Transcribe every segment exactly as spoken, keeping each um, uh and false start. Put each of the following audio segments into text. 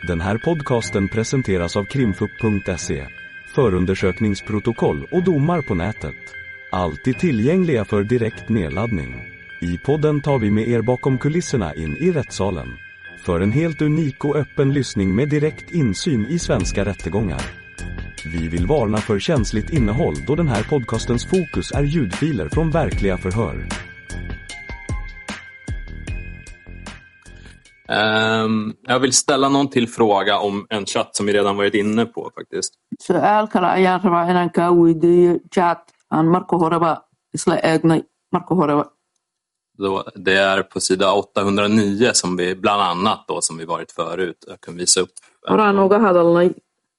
Den här podcasten presenteras av krimfup punkt se. Förundersökningsprotokoll och domar på nätet. Alltid tillgängliga för direkt nedladdning. I podden tar vi med er bakom kulisserna in i rättssalen. För en helt unik och öppen lyssning med direkt insyn i svenska rättegångar. Vi vill varna för känsligt innehåll då den här podcastens fokus är ljudfiler från verkliga förhör. Um, jag vill ställa någon till fråga om en chatt som vi redan varit inne på faktiskt. Su'aal kale ayaan rabaa inaan kaa weydiiyo chat aan marka horeba isla eegnay marka horeba. Då, det är på sida åttahundranio som vi bland annat då som vi varit förut. Jag kan visa upp. Horaan uga hadalnay.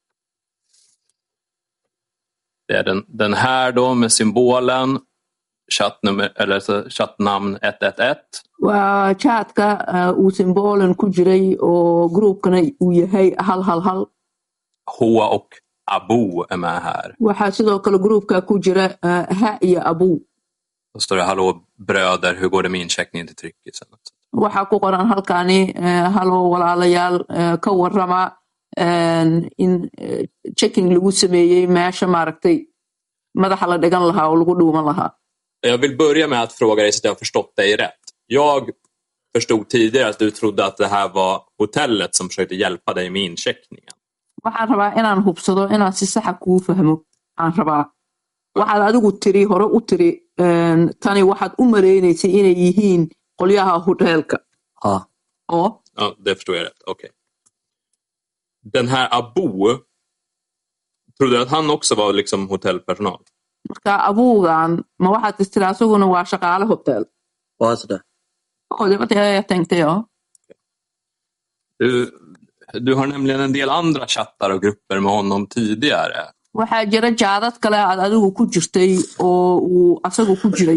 Det är den, den här då med symbolen chattnummer eller så chattnamn ett ett ett. Waa chatka uu symbolen ku jiray oo groupkana uu yahay hal hal hal. H och Abu är med här. Waxaa sidoo kale groupka ku jira Ha iyo Abu. Då står det hallå bröder, hur går det med incheckningen till tryckisen? Waxaa ku qoran halkaani hallå walaalayaal ka warrama in checking lagu sameeyay meesha maaragtay madaxa la dhigan lahaa oo lagu dhuuman lahaa. Jag vill börja med att fråga dig så att jag har förstått dig rätt. Jag förstod tidigare att du trodde att det här var hotellet som försökte hjälpa dig med incheckningen. Waxaan rabaa inaan hubsado inaan si sax ah kuu fahmo. Aan rabaa. Waxaad adigu tiri hore u tiri tani waxaad u maleynaysay inay yihiin qolyaha hotelka. Ja. Ja. Ja, det förstår jag rätt. Okej. Den här Abu, trodde du att han också var liksom hotellpersonal? Marka Abugan, ma waxaad istiri asaguna waa shaqaale hotel. Vad är det? Ja, det var det jag tänkte, ja. Du, du har nämligen en del andra chattar och grupper med honom tidigare. Waxaa jira jaadad kale aad adigu ku jirtay oo uu asagu ku jiray.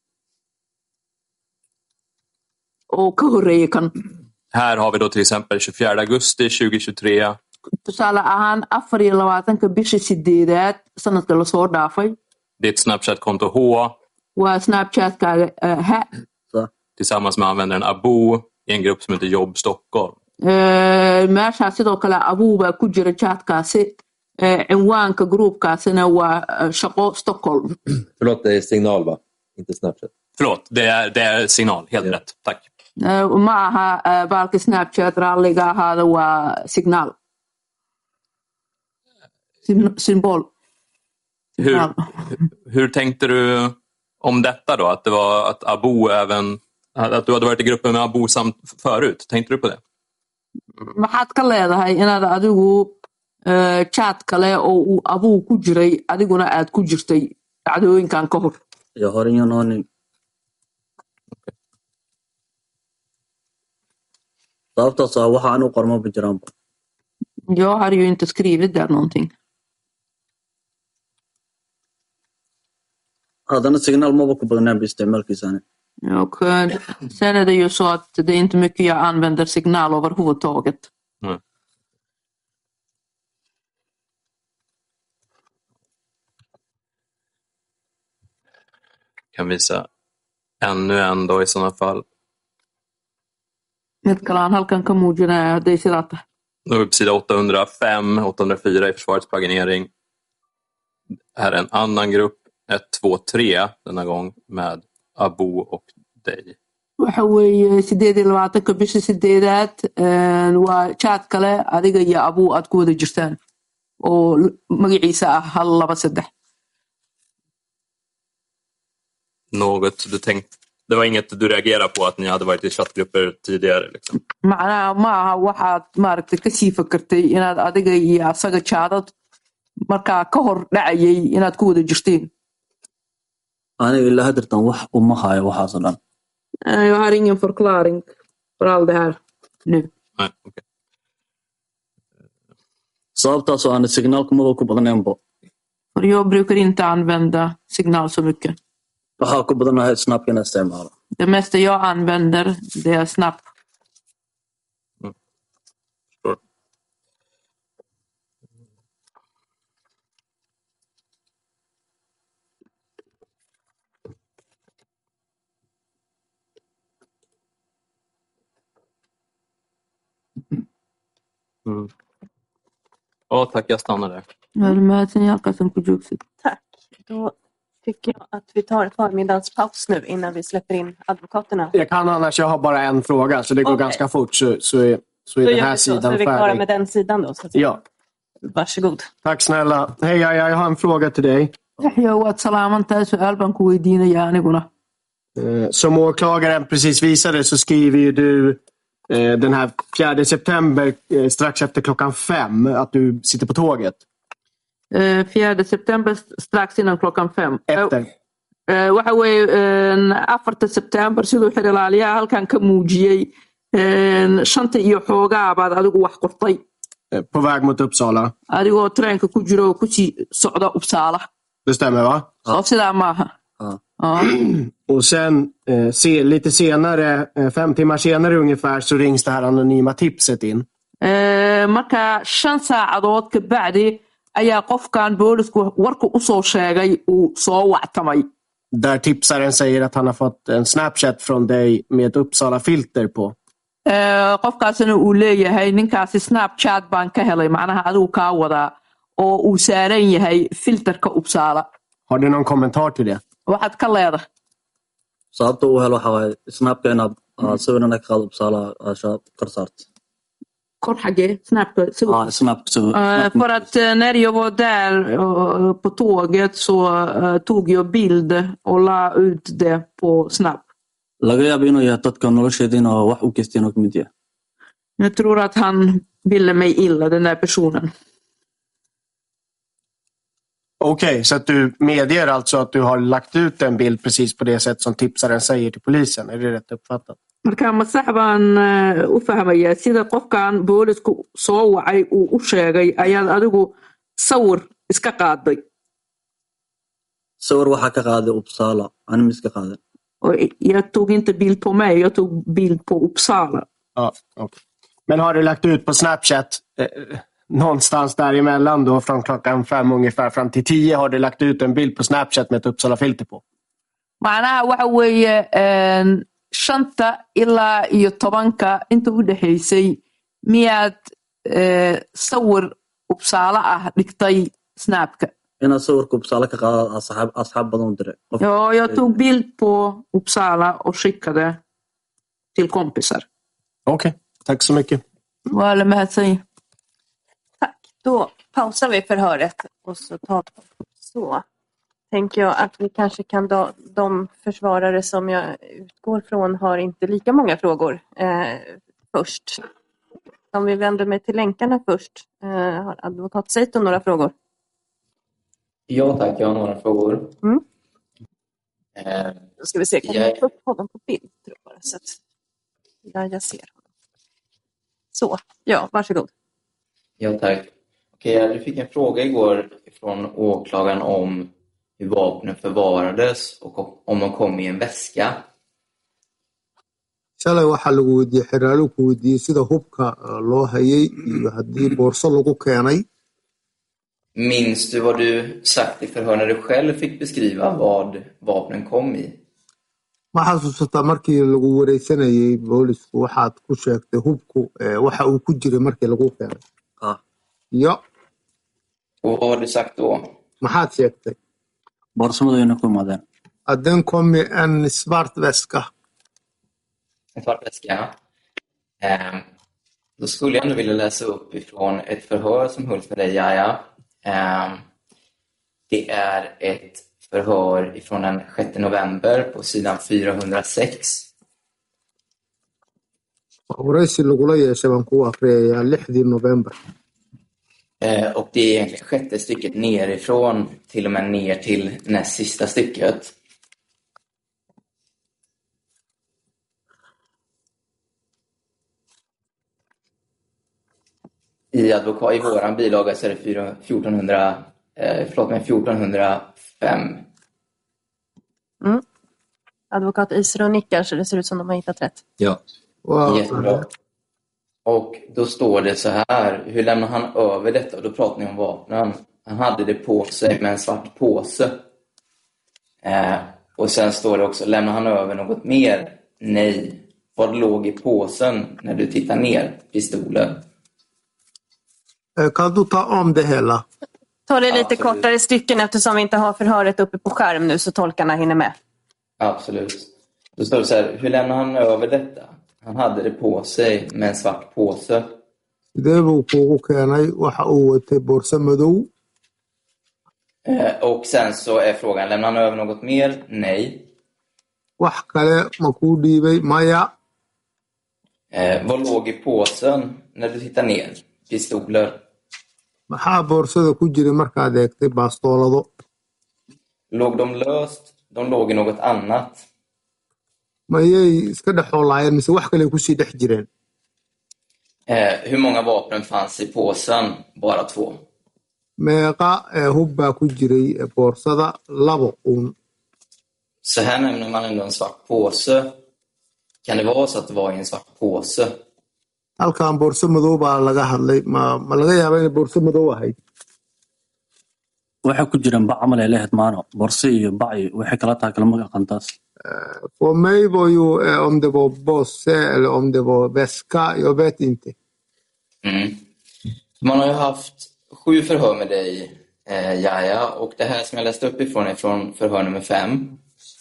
Och ka horeeyay kan. Här har vi då till exempel tjugofjärde augusti tjugohundratjugotre. Tusaale ahaan afar iyo labaatanka bishii sideedaad sanadka la soo dhaafay. Ditt Snapchat-konto H. Waa Snapchat-kaaga uh, Ha. Tillsammans med användaren Abu i en grupp som heter Jobb Stockholm. Uh, meeshaa sidoo kale Abu baa ku jira chatkaasi. Uh, cinwaanka groupkaasina waa uh, Shaqo Stockholm. Förlåt, det är signal va? Inte Snapchat. Förlåt, det är, det är signal. Helt ja. Rätt. Tack. Uh, ma aha uh, baalka Snapchat raalliga ahaada waa signal. Sim- symbol. Hur, hur tänkte du om detta då? Att det var att Abu även att du hade varit i gruppen med Abu samt förut. Tänkte du på det? Maxaad ka leedahay inaad adigu uh, chat kale oo uu Abu ku jiray adiguna aad ku jirtay dhacdooyinkan ka hor? Jag har ingen aning. Sababta sa waxa aan u qormo bijiraan. Jag har ju inte skrivit där någonting. Haddana signal maba ku badnaan isticmaalkiisana. Och sen är det ju så att det är inte mycket jag använder signal överhuvudtaget. Mm. Kan visa ännu en då i sådana fall. Mid kalaan halkan ka muujinaya hadday sidaa tahay. Då är vi på sida åttahundrafem, åttahundrafyra i försvarets paginering. Här är en annan grupp, ett två tre denna gång med Abu och dig. Waxa weeye sideed iyo labaatanka bishii sideedaad waa chat kale adiga iyo Abu aad ku wada jirtaan oo magaciisa ah hal laba saddex. Något du tänkte, det var inget du reagerade på att ni hade varit i chattgrupper tidigare liksom. Macnaha ma aha waxaad maaragtay ka sii fakartay inaad adiga iyo asaga chaadad markaa ka hor dhacayay inaad ku wada jirteen. Aniga illa hadirtan wax uma hayo waxaas dhan. Jag har ingen förklaring för allt det här nu. Nej, okej. Sababta så aan signal kuma ku badnaan bo. För jag brukar inte använda signal så mycket. Waxa ku badanahay Snap kana isticmaalo. Det mesta jag använder det är Snap. Mm. Sure. Mm. Ja, tack. Jag stannar där. Tack. Då tycker jag att vi tar förmiddagspaus nu innan vi släpper in advokaterna. Jag kan annars, jag har bara en fråga så det går okay. ganska fort så, så är, så är den här sidan färdig. Så är vi klara med den sidan då? Så att ja. Varsågod. Tack snälla. Hej, jag, jag har en fråga till dig. Som åklagaren precis visade så skriver ju du den här fjärde september strax efter klockan fem att du sitter på tåget. fjärde september strax innan klockan fem. Efter. waxa weeye afarta september sidoo xir ilaaliyaha halkan ka muujiyey shanta iyo xoogaa baad adigu wax qortay. På väg mot Uppsala. Adigoo treenka ku jiro oo ku sii socda Uppsala. Det stämmer va? Ja. Sidaa maaha. Ja. Ja. Och sen eh, se, lite senare, eh, fem timmar senare ungefär, så rings det här anonyma tipset in. Eh, marka shan saacadood ka bacdi ayaa qofkan boolisku warku u soo sheegay uu soo wactamay. Där tipsaren säger att han har fått en Snapchat från dig med ett Uppsala-filter på. Eh, qofkaasina uu leeyahay ninkaasi Snapchat baan ka helay macnaha adigu kaa wadaa oo uu saaran yahay filterka Uppsala. Har du någon kommentar till det? Waxaad ka leedahay sababta uu helo waxa waaye snapka inaad sawirana ka qaado Uppsala asha qarsaart kor xagee snapka ja snap så för att när jag var där på tåget så tog jag bild och la ut det på Snap. laga yaabo inuu yahay dadka nolosheedina wax u geysteen oo kamid yahay. Jag tror att han ville mig illa, den där personen. Okej, okay, så att du medger alltså att du har lagt ut en bild precis på det sätt som tipsaren säger till polisen. Är det rätt uppfattat? Marka ma sax baan u fahmaya sida qofkan boolisku soo wacay uu u sheegay ayaad adigu sawir iska qaaday. Sawir waxa ka qaaday Uppsala, aan miska qaaday. Och jag tog inte bild på mig, jag tog bild på Uppsala. Ja, okej. Okay. Men har du lagt ut på Snapchat eh, någonstans däremellan då från klockan fem ungefär fram till tio har du lagt ut en bild på Snapchat med ett Uppsala-filter på? Macnaha waxa weeye shanta ilaa iyo tobanka inta u dhaxaysay miyaad sawir Uppsala ah dhigtay Snapka? Ina sawirka Uppsala ka qaada asxaab asxaab badan dire. Ja, jag tog bild på Uppsala och skickade till kompisar. Okej, okay. Tack så mycket. Wala mahadsan. Tack. Då pausar vi förhöret och så tar så. Tänker jag att vi kanske kan då, de försvarare som jag utgår från har inte lika många frågor eh, först. Om vi vänder mig till länkarna först. Eh, har advokat Seito några frågor? Ja tack, jag har några frågor. Mm. Eh, Då ska vi se, kan jag få upp honom på bild tror jag, bara, så att ja, jag ser honom. Så, ja, varsågod. Ja tack. Okej, du fick en fråga igår från åklagaren om hur vapnen förvarades och om de kom i en väska. shalay waxa lagu weydiiyey xiraalo ku weydiiyey sida hubka loo hayay iyo haddii boorso lagu keenay. Minns du vad du sagt i förhör när du själv fick beskriva vad vapnen kom i? ma xasuusataa markii lagu wareysanayay boolisku waxaad ku sheegtay hubku waxa uu ku jiray markii lagu keenay? ah ja. Och vad har du sagt då? maxaad sheegtay? boorsamadayna ku imaadeen. Den kom i en svart väska. En svart väska. Eh, då skulle jag nu vilja läsa upp ifrån ett förhör som hölls med dig, Jaja. Eh, det är ett förhör ifrån den sjätte november på sidan fyrahundrasex. waraysi lagula yeeshay baan ku akhriyayaa lixdii november. Eh, och det är egentligen sjätte stycket nerifrån till och med ner till näst sista stycket. I advokat i våran bilaga så är det fjortonhundra, eh, förlåt mig, fjortonhundrafem. Mm. Advokat Isra och nickar så det ser ut som de har hittat rätt. Ja, wow. Jättebra. Och då står det så här, hur lämnar han över detta? Och då pratar ni om vapnen. Han hade det på sig med en svart påse. Eh, och sen står det också, lämnar han över något mer? Nej. Vad låg i påsen när du tittar ner? Pistolen. Kan du ta om det hela? Ta det lite Absolut. kortare stycken eftersom vi inte har förhöret uppe på skärm nu så tolkarna hinner med. Absolut. Då står det så här, hur lämnar han över detta? Han hade det på sig med en svart påse. Sidee buu kuugu keenay waxa uu watay boorso madow? Eh, och sen så är frågan, lämnar han över något mer? Nej. Wax kale ma kuu dhiibay? Maya. Eh, vad låg i påsen när du tittar ner? Pistoler. Maxaa boorsada ku jiray markaad eegtay baastoolado? Låg de löst? De låg i något annat. Mayay iska dhex oolaayeen mise wax kale kusii dhex jireen? Eh, hur många vapen fanns i påsen? Bara två. Meeqa eh, hub baa ku jiray eh, boorsada? Labo uun. Så här nämner man ändå en svart påse. Kan det vara så att det var i en svart påse? Halkan boorso madow baa laga hadlay. Ma, ma laga yaabaa inay boorso madow ahayd? waxay ku jiraan bac camal ay leeyahay maano borsi iyo bac iyo waxay kala tahay kala magac qantaas. För mig var ju eh, om det var bosse eller om det var väska, jag vet inte. Mm. Man har ju haft sju förhör med dig, eh, Jaja, och det här som jag läste upp ifrån är från förhör nummer fem.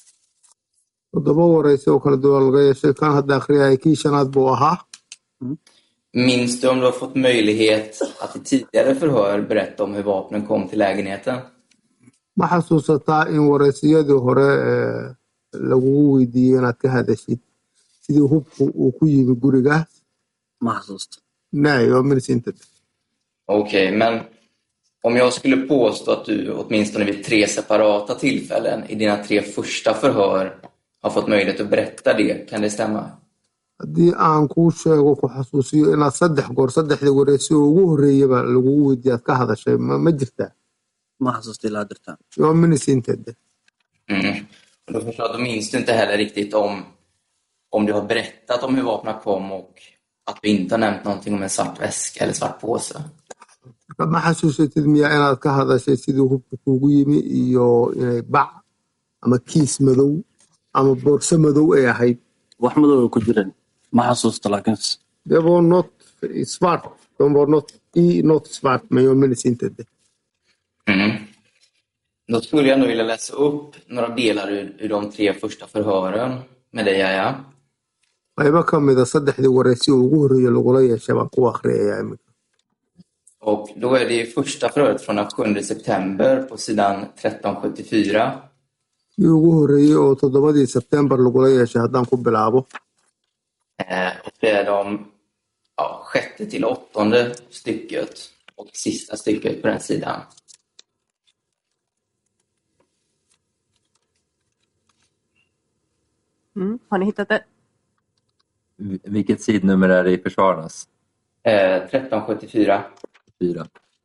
Toddoba wareysi oo kala duwan laga yeeshay kan hadda akhriyay kii shanaad buu ahaa. Minns du om du har fått möjlighet att i tidigare förhör berätta om hur vapnen kom till lägenheten? Ma xasuusataa in wareysiyadii hore eh, lagugu weydiiyey inaad ka hadashid sidii hubku uu ku yimi guriga? Ma xasuusto. Nej, jag minns inte. Okej, okay, men om jag skulle påstå att du åtminstone vid tre separata tillfällen i dina tre första förhör har fått möjlighet att berätta det, kan det stämma? Haddii aan kuu sheego ku xasuusiyo inaad saddex goor saddexdii wareysi oo ugu horreeyaba lagugu weydiiyey aad ka hadashay ma, ma jirtaa? Ma xasuusto ilaa dirtaan. Jag minns inte. Mm. Och då förstår jag, då minns du inte heller riktigt om, om du har berättat om hur vapnen kom och att du inte har nämnt någonting om en svart väska eller svart påse. Ma xasuusatid miyaa inaad ka hadashay sidii hubku kuugu yimi iyo inay bac ama kiis madow ama boorso madow ay ahayd? Wax madow ku jiraan. Ma xasuusto laakiin Det var något svart. De var något i något svart, men jag minns inte det. Mm. Då skulle jag nog vilja läsa upp några delar ur, ur de tre första förhören med dig, Jaja. Qaybo ka mid a saddexdii wareysi oo ugu horreeyay lagula yeeshay baan ku akhriyayaa iminka. Och då är det första förhöret från den sjunde september på sidan tretton sjuttiofyra. Kii ugu horreeyay oo toddobadii September lagula yeeshay haddaan ku bilaabo. Eh, och det är de ja, sjätte till åttonde stycket och sista stycket på den sidan. Mm. Har ni hittat det? Vilket sidnummer är det i försvararnas? Eh, tretton sjuttiofyra. Fyra.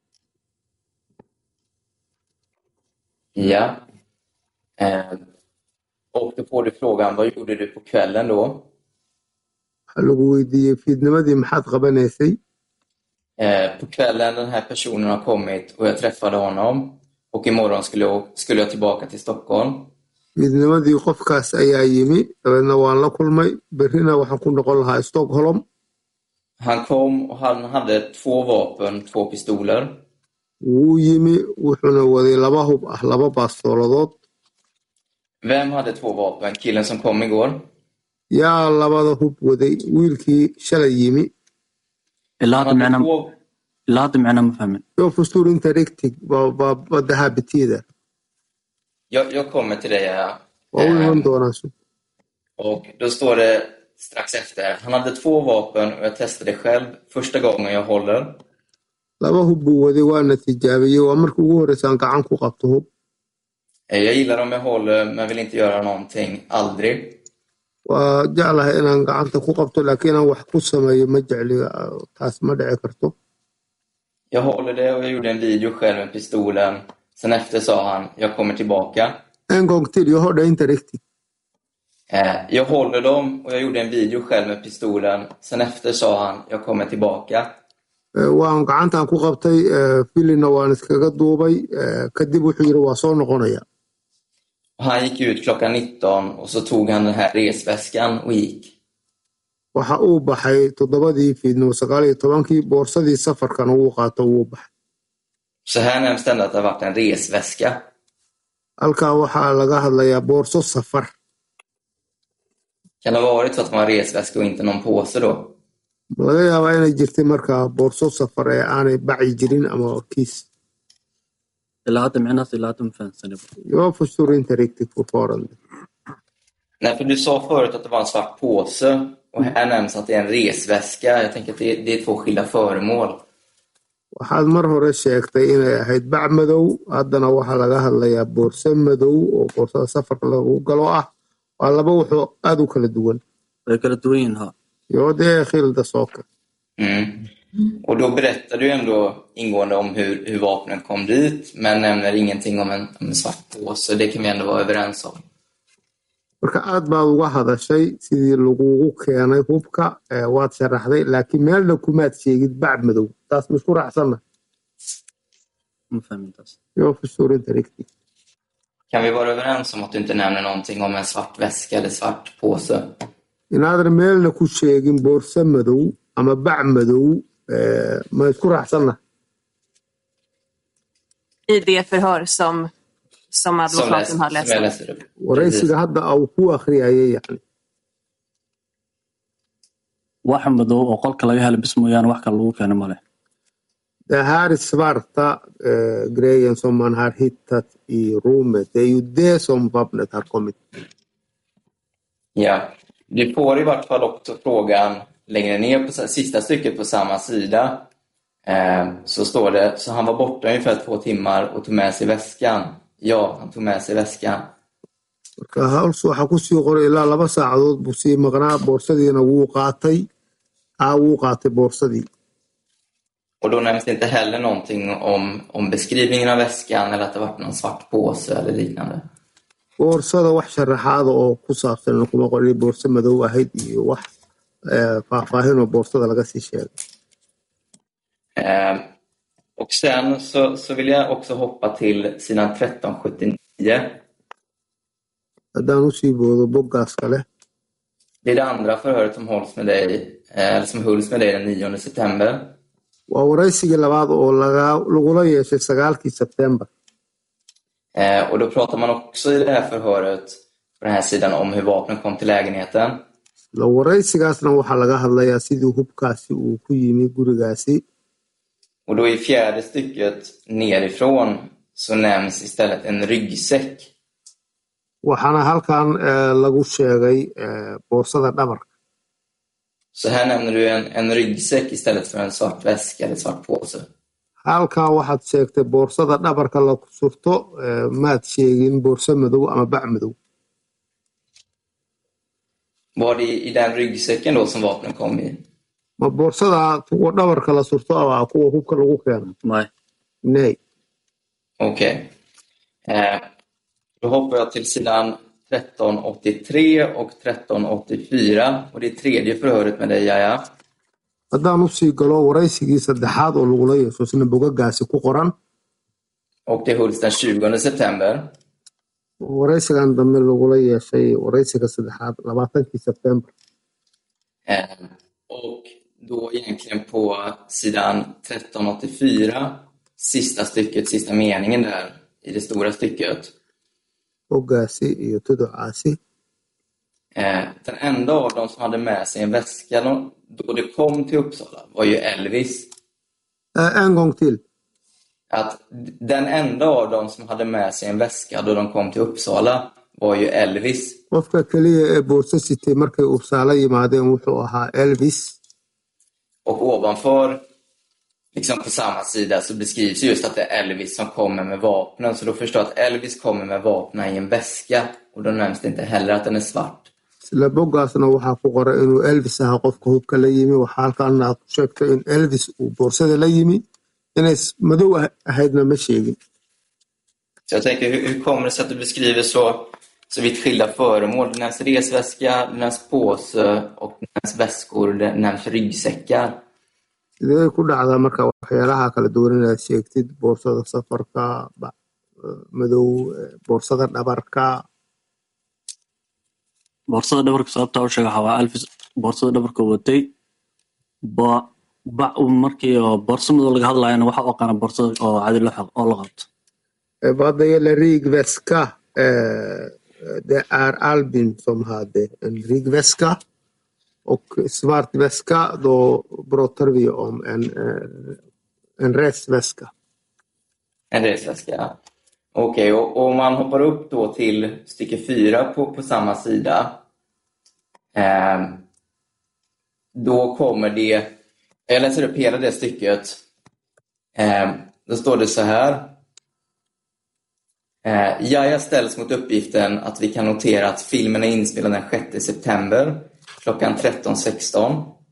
Ja. Eh, och då får du frågan, vad gjorde du på kvällen då? Waxaa lagu weydiiyey fiidnimadii maxaad qabanaysay? Eh, på kvällen den här personen har kommit och jag träffade honom. Och imorgon skulle jag, skulle jag tillbaka till Stockholm. Fiidnimadii qofkaas ayaa yimi, dabeedna waan la kulmay, berrina waxaan ku noqon lahaa Stockholm. Han kom och han hade två vapen, två pistoler. Wuu yimi, wuxuuna waday laba hub ah, laba baastooladood. Vem hade två vapen? Killen som kom igår? Yaa labada hub waday, wiilkii shalay yimi. ilaa Han hade macna två... ilaa macna ma fahmin. Jag förstår inte riktigt vad, vad, vad det här betyder. jag, jag kommer till dig. Ja. Vad vill man då alltså? Och då står det strax efter. Han hade två vapen och jag testade själv första gången jag håller. Laba hub buu waday waana tijaabiyey, waa markii ugu horreysay aan gacan ku qabto hub. Eh, Jag gillar om jag håller men vill inte göra någonting. Aldrig. Waa jeclahay inaan gacanta ku qabto laakiin aan wax ku sameeyo ma jecli, taas ma dhici karto. Jag håller det och jag gjorde en video själv med pistolen. Sen efter sa han, jag kommer tillbaka. En gång till, jag hörde inte riktigt. Eh, Jag håller dem och jag gjorde en video själv med pistolen. Sen efter sa han, jag kommer tillbaka. Eh, waan gacantaan ku qabtay, eh, filina waan iskaga duubay, eh, kadib wuxuu yiri waa soo noqonaya. Och han gick ut klockan nitton och så tog han den här resväskan och gick. waxa uu baxay toddobadii fiidnimo sagaal iyo tobankii boorsadii safarkan uu qaato uu baxay. Så här nämns det att det har varit en resväska. Halkaa waxaa laga hadlayaa boorso safar. Kan det ha varit så att det var en resväska och inte någon påse då? Laga yaabaa inay jirtay markaa boorso safar ee aanay baci jirin ama kiis. ilaa hadda micnahaas ilaa hadda ma fahansanay. Jag förstår inte riktigt fortfarande. Nej, för du sa förut att det var en svart påse och här nämns att det är en resväska. Jag tänker att det är, det är två skilda föremål. Waxaad mar hore sheegtay inay ahayd bac madow, haddana waxaa laga hadlayaa boorso madow oo boorsada safarka lagu galo ah. Waa laba wuxuu aad u kala duwan. Way kala duwan yihiin ha. Jo, det är skilda saker. Mm. Och då berättar du ändå ingående om hur, hur vapnen kom dit, men nämner ingenting om en, om en svart påse. Det kan vi ändå vara överens om. Marka aad baad uga hadashay sidii lagugu keenay hubka ee waad sharaxday laakiin meelna kumaad sheegid bac madow. Taas ma isku raacsana? Ma fahmin taas. Jag förstår inte riktigt. Kan vi vara överens om att du inte nämner någonting om en svart väska eller svart påse? Inaadan meelna ku sheegin boorso madow ama bac madow ee ma isku raacsana? I det förhör som som advokaten har läst. läser upp. Waraysiga hadda uu ku akhriyay yani. Wax madow oo qolka laga helo bis mooyaan wax kale lagu keenay male. Det här svarta eh, grejen som man har hittat i rummet, det är ju det som vapnet har kommit. Ja, du får i vart fall också frågan längre ner på sista stycket på samma sida. Eh, så står det, så han var borta ungefär två timmar och tog med sig väskan. Ja, han tog med sig väskan. Marka hals waxa ku sii qoray ilaa laba saacadood buu sii maqnaa boorsadiina wuu qaatay. Ah, wuu qaatay boorsadii. Och då nämns det inte heller någonting om, om beskrivningen av väskan eller att det varit någon svart påse eller liknande. Boorsada wax sharaxaad oo ku saabsan kuma qorin boorso madow ahayd iyo wax eh faahfaahin oo boorsada laga sii sheegay. Eh, och sen så, så vill jag också hoppa till sidan tretton sjuttionio. Haddaan u sii boodo boggaas kale. Det är det andra förhöret som hålls med dig, eller som hölls med dig den nionde september. Waa waraysigii labaad oo laga lagula yeeshay sagaalkii September. Eh, och då pratar man också i det här förhöret på den här sidan om hur vapnen kom till lägenheten. La waraysigaasna waxaa laga hadlayaa sidii hubkaasi uu ku yimi gurigaasi. Och då i fjärde stycket nerifrån så nämns istället en ryggsäck. Waxaana halkan eh, lagu sheegay eh, boorsada dhabarka. Så här nämner du en, en ryggsäck istället för en svart väska eller svart påse. Halkaa waxaad sheegtay boorsada dhabarka la surto eh, maad sheegin boorso madow ama bac madow. Var det i den ryggsäcken då som vapnen kom i? Ma boorsada kuwa dhabarka la surto ama kuwa hubka lagu keeno? Nej. Nej. Okej. Okay. Eh, då hoppar jag till sidan tretton åttiotre och tretton åttiofyra. Och det är tredje förhöret med dig, Jaja. Haddaan u sii galo waraysigii saddexaad oo lagula yeesho sina bogaggaasi ku qoran. Och det hölls den tjugonde september. Waraysigan dambe lagula yeeshay waraysiga saddexaad labaatankii September. Eh, och då egentligen på sidan tretton åttiofyra, sista stycket, sista meningen där i det stora stycket. Boggaasi iyo tuducaasi. Eh, den enda av dem som hade med sig en väska då, då det kom till Uppsala var ju Elvis. Eh, en gång till. Att den enda av dem som hade med sig en väska då de kom till Uppsala var ju Elvis. Qofka kaliya ee boorso sitay markay Uppsala yimaadeen wuxuu ahaa Elvis. Och ovanför, liksom på samma sida, så beskrivs just att det är Elvis som kommer med vapnen. Så då förstår jag att Elvis kommer med vapnen i en väska. Och då nämns det inte heller att den är svart. Sila boggaasna waxaa ku qoran inuu Elvis ahaa qofka hubka la yimi. Waxaa halkan aad ku sheegtay in Elvis uu boorsada la yimi. Inay madow ahaydna ma sheegin. Så jag tänker, hur, hur kommer det sig att du beskriver så, så vitt skilda föremål? Det nämns resväska, det nämns påse och det nämns väskor, det nämns ryggsäckar. Sidee ku dhacdaa marka waxyaalaha kala duwan inaad sheegtid boorsada safarka, madow, boorsada dhabarka? Boorsada dhabarka sababta uu sheegay waa Elvis boorsada dhabarka watay ba ba markii oo boorsada laga hadlayna waxa oo qana boorsada oo caadi loo xaq oo la qabto Vad det gäller ryggväska, eh, det är Albin som hade en ryggväska och svart väska, då pratar vi om en, eh, en resväska. En resväska, ja. Okej, och, och om man hoppar upp då till stycke fyra på, på samma sida. Eh, då kommer det, jag läser upp hela det stycket. Eh, då står det så här. Eh, Jaja ställs mot uppgiften att vi kan notera att filmen är inspelad den sjätte september klockan tretton sexton.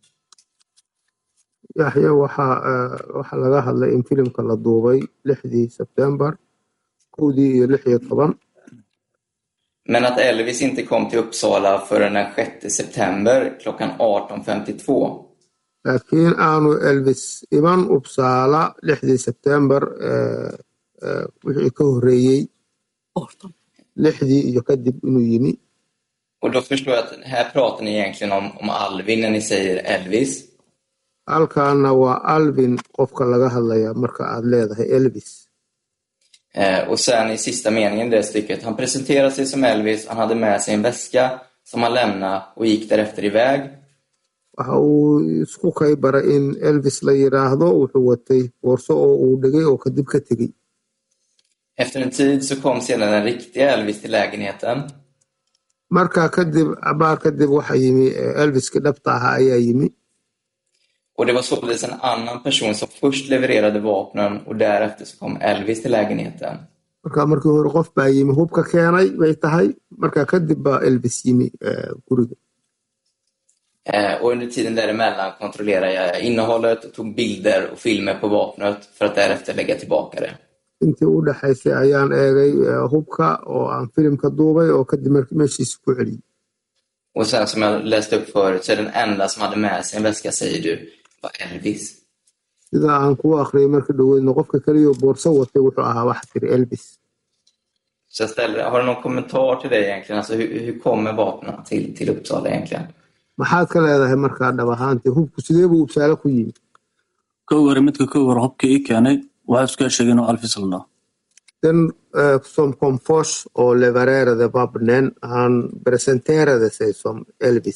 Yahya waxa waxa laga hadlay in filimka la duubay lixdii September kowdii iyo lix iyo toban. Men att Elvis inte kom till Uppsala förrän den sjätte september klockan arton femtiotvå. Laakiin aanu Elvis iman Uppsala lixdii September eh eh wixii ka horeeyay lixdii iyo kadib inuu yimi. Och då förstår jag att här pratar ni egentligen om, om Alvin när ni säger Elvis. Halkaana waa Alvin qofka laga hadlaya marka aad leedahay Elvis. Eh, och sen i sista meningen i det stycket, han presenterar sig som Elvis, han hade med sig en väska som han lämnade och gick därefter iväg. Waxa uu isku kaybara in Elvis la yiraahdo wuxuu watay boorso oo uu dhigay oo kadib ka tagay. Efter en tid så kom sedan den riktiga Elvis till lägenheten. Marka kadib abaar kadib waxa yimi Elvis ka dhabta ahaa ayaa yimi. Och det var således en annan person som först levererade vapnen och därefter så kom Elvis till lägenheten. Marka markii hore qof baa yimi hubka keenay way tahay marka kadib baa Elvis yimi guriga. Eh, och under tiden däremellan kontrollerade jag innehållet och tog bilder och filmer på vapnet för att därefter lägga tillbaka det. Intii u dhaxaysay ayaan eegay hubka oo aan filimka duubay oo kadib meeshiisa ku celiyay. Och sen som jag läste upp förut så är den enda som hade med sig en väska, säger du, var Elvis. Sida aan ku akhriyay markii dhaweydna qofka kaliya boorso watay wuxuu ahaa wax tir Elvis. Så jag ställer, har du någon kommentar till det egentligen? Alltså hur, hur kommer vapnen till, till Uppsala egentligen? Maxaad ka leedahay markaa dhab ahaantii hubku sidee buu Uppsala ku yimi? Ka war midka ka war hubka ii keenay waxa iska sheegay inuu Elvis la Den uh, som kom först och levererade vapnen, han presenterade sig som Elvis.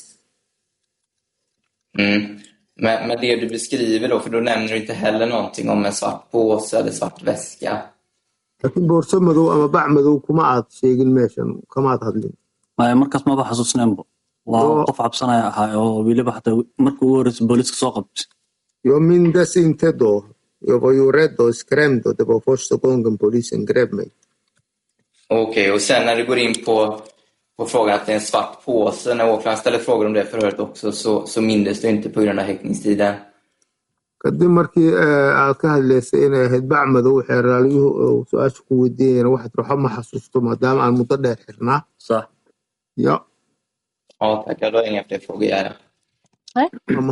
Mm. Men, men det du beskriver då, för då nämner du inte heller någonting om en svart påse eller svart väska. Laakiin boorso madow ama bac madow kuma aad sheegin meeshan, kama aad hadlin. Ma markaas ma xasuusneenbo. Waa qof cabsanaya ahaa oo wiliba xataa markuu u horeysay booliska soo qabtay. Jag minns inte då. Jag var ju rädd och skrämd och det var första gången polisen grep mig. Okej, okay, och sen när du går in på, på frågan att det är en svart påse, när åklagaren ställer frågor om det förhöret också, så, så mindes du inte på grund av häktningstiden. Kadib markii aad ka hadlaysay inay ahayd bac madow xeeraalyuhu su-aasha ku weydiinayna waxaad ruuxa ma xasuusto maadaama aan muddo dheer xirnaa. Sax. Ja. Ja, tack. Jag har inga fler frågor, Jaja. Nej.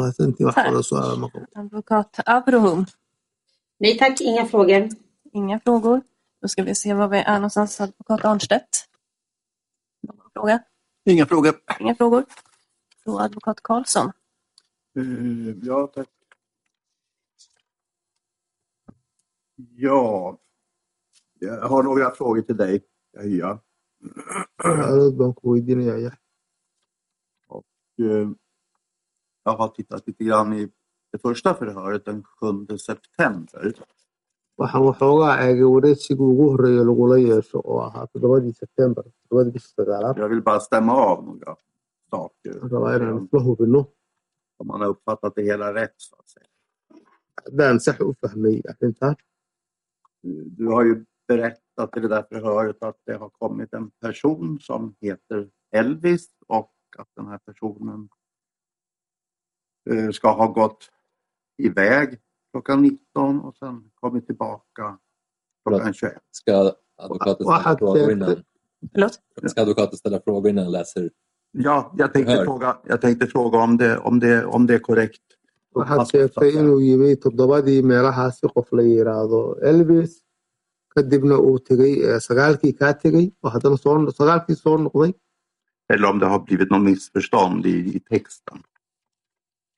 Advokat Abraham. Nej tack, inga frågor. Inga frågor. Då ska vi se var vi är någonstans. Advokat Arnstedt. Någon fråga? Inga frågor. Inga frågor. Då advokat Karlsson. Uh, ja, tack. Ja, jag har några frågor till dig, Jaja. Och uh, jag har tittat lite grann i det första förhöret den sjunde september. Waxaan waxoogaa eegay wareysiga ugu horeeya lagula yeesho oo ahaa toddobadii September, toddobadii bishii sagaalaad. Jag vill bara stämma av några saker. Rabaa inaan isla hubino. Om man har uppfattat det hela rätt, så att säga. Haddaan sax u fahmay arrintaas. Du har ju berättat i det där förhöret att det har kommit en person som heter Elvis och att den här personen ska ha gått iväg klockan nitton och sen kommit tillbaka klockan tjugoett. Ska advokaten ställa frågor innan? Förlåt? Ska advokaten ställa frågor innan han läser? Ja, jag tänkte fråga, jag tänkte fråga om det, om det, om det är korrekt. Waxaad sheegtay inuu yimi toddobadii meelahaasi qof la yiraahdo Elvis kadibna uu tegay sagaalkii ka tegay oo haddana soo sagaalkii soo noqday. Eller om det har blivit någon missförstånd i, i texten.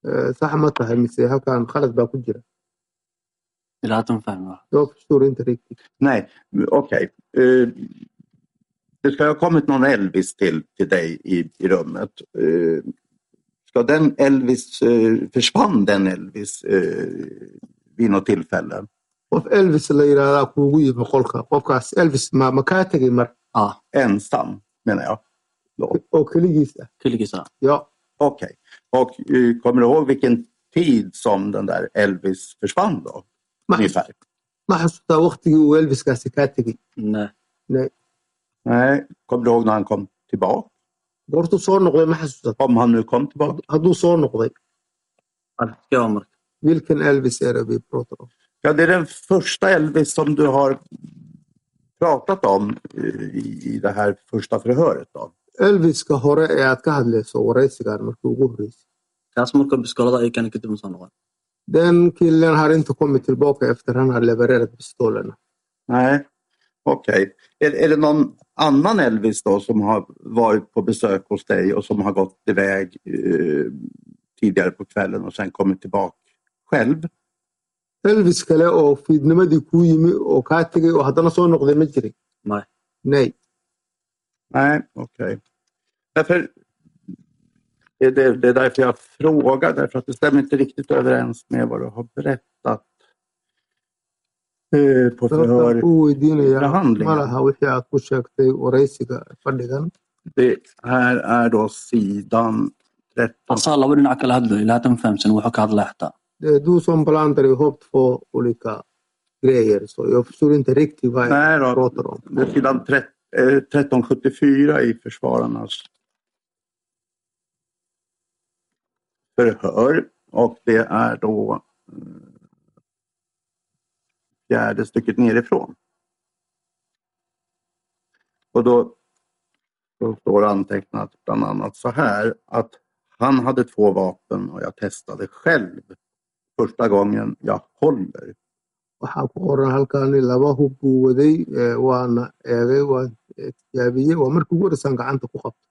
صح ما tahay mise halkan khalad baa ku jira ilaa tan fahma jag förstår inte riktigt Nej, okej. Okay. Uh, det ska ha kommit någon Elvis till, till dig i, i rummet. Uh, ska den Elvis, uh, försvann den Elvis uh, vid något tillfälle? qof Elvis la yiraahdaa kuugu yimi qolka qofkaas Elvis ma ma ka tagay mar ah ensam menar jag då och keligiis keligiis ja okej okay. Och uh, kommer du ihåg vilken tid som den där Elvis försvann då ungefär ma xasuusta waqtigii uu Elviskaasi ka tagay nej nej nej kommer du ihåg när han kom tillbaka goortu soo noqday ma xasuusta om han nu kom tillbaka hadduu soo noqday ja marka vilken Elvis är det vi pratar om ja det är den första Elvis som du har pratat om i, i det här första förhöret då Elviska hore ee aad ka hadlayso waraysigan markii ugu horeysay kaas marka biskoolada ay kan kadib soo noqon den killen har inte kommit tillbaka efter han har levererat pistolerna nej okej okay. är, är det någon annan Elvis då som har varit på besök hos dig och som har gått iväg eh, tidigare på kvällen och sen kommit tillbaka själv Elvis kale oo fiidnimadii ku yimi oo ka tagay oo haddana soo noqday ma jirin nej nej nej okej okay. Därför är det, det är därför jag frågar därför att det stämmer inte riktigt överens med vad du har berättat eh, på förhör malaha wixii aad ku sheegtay waraysiga fadhigan det här är då sidan tretton asal laba dhinac kala hadlo ilaa tan fahamsan wuxuu ka hadlaa xataa du som blandar ihop två olika grejer så jag förstår inte riktigt vad jag pratar om. Det är sidan tretton sjuttiofyra i försvararnas förhör och det är då fjärde stycket nerifrån. Och då, då står antecknat bland annat så här att han hade två vapen och jag testade själv. Första gången jag håller. Waxaa ku qoran halkaani laba hub buu waday waana eegay waan tijaabiyey waa markii ugu horeysan gacanta ku qabto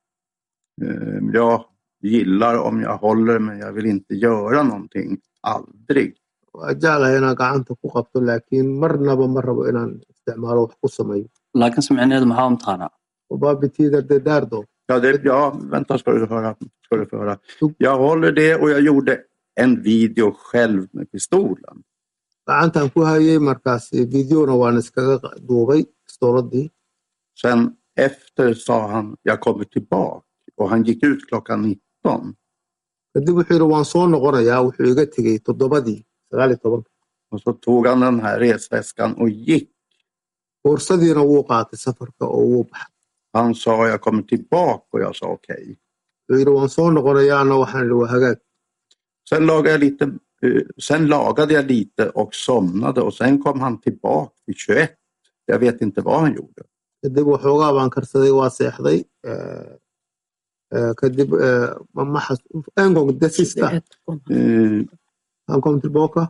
jag gillar om jag håller men jag vill inte göra någonting aldrig waa jeclahay inaan gacanta ku qabto laakiin marnaba ma rabo inaan isticmaalo wax ku sameeyo laakiin samicneedu maxaa umtaqaanaa vad betyder det där då ja, det, ja vänta ska du höra ska du få höra jag håller det och jag gjorde en video själv med pistolen. Gacantan ku hayay markaas videona waan iskaga duubay pistooladii. Sen efter sa han jag kommer tillbaka och han gick ut klockan nitton. Kadib wuxuu yiri waan soo noqonayaa wuxuu iga tagay toddobadii sagaal iyo toban. Och så tog han den här resväskan och gick. Borsadiina wuu qaatay safarka oo wuu baxay. Han sa jag kommer tillbaka och jag sa okej. Okay. Wuxuu yiri waan soo noqonayaana waxaan yiri waa hagaag. Sen lagade jag lite sen lagade jag lite och somnade och sen kom han tillbaka vid tjugoett. Jag vet inte vad han gjorde. Kadib waxoogaa baan karsaday waa seexday eh kadib mamma xas en gång det sista. Han kom tillbaka.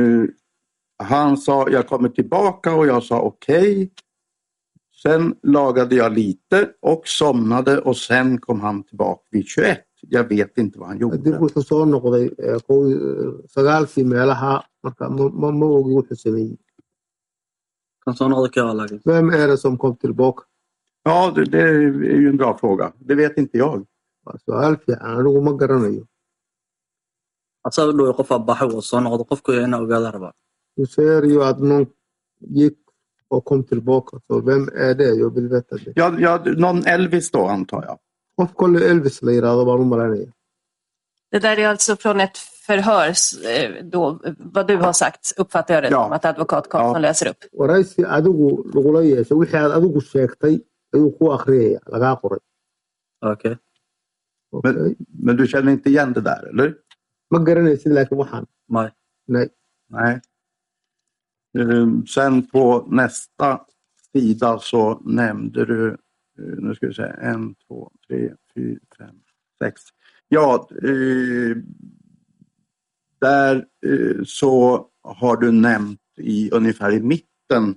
Han sa jag kommer tillbaka och jag sa okej. Okay. Sen lagade jag lite och somnade och sen kom han tillbaka vid tjugoett. Jag vet inte vad han gjorde. Dib wuxuu soo noqday sagaalkii meelaha marka ma ma ogi wuxuu sameeyay. Kan soo noqday ka walaal. Vem är det som kom tillbaka? Ja, det, det är ju en bra fråga. Det vet inte jag. Su'aal fiican anigu ma garanayo. Asaga dhow qof abaxay oo soo noqday qofku inuu ogaado raba. Du säger ju att någon gick och kom tillbaka. Så vem är det? Jag vill veta det. Ja, ja, någon Elvis då antar jag. Qof kolle Elvis la yiraahdo baan u malaynaya. Det där är alltså från ett förhör då, vad du har sagt, uppfattar jag det som att advokat Karlsson ja. läser upp. Waraysi adigu lagula yeesho wixii aad adigu sheegtay ayuu ku akhriyay laga qoray. Okej. Okay. Men, men du känner inte igen det där, eller? Ma garanaysid laakiin waxaan. Nej. Nej. Nej. Um, sen på nästa sida så nämnde du, uh, nu ska vi säga, en, två, tre, fyra, fem, sex. Ja, uh, där uh, så har du nämnt i ungefär i mitten,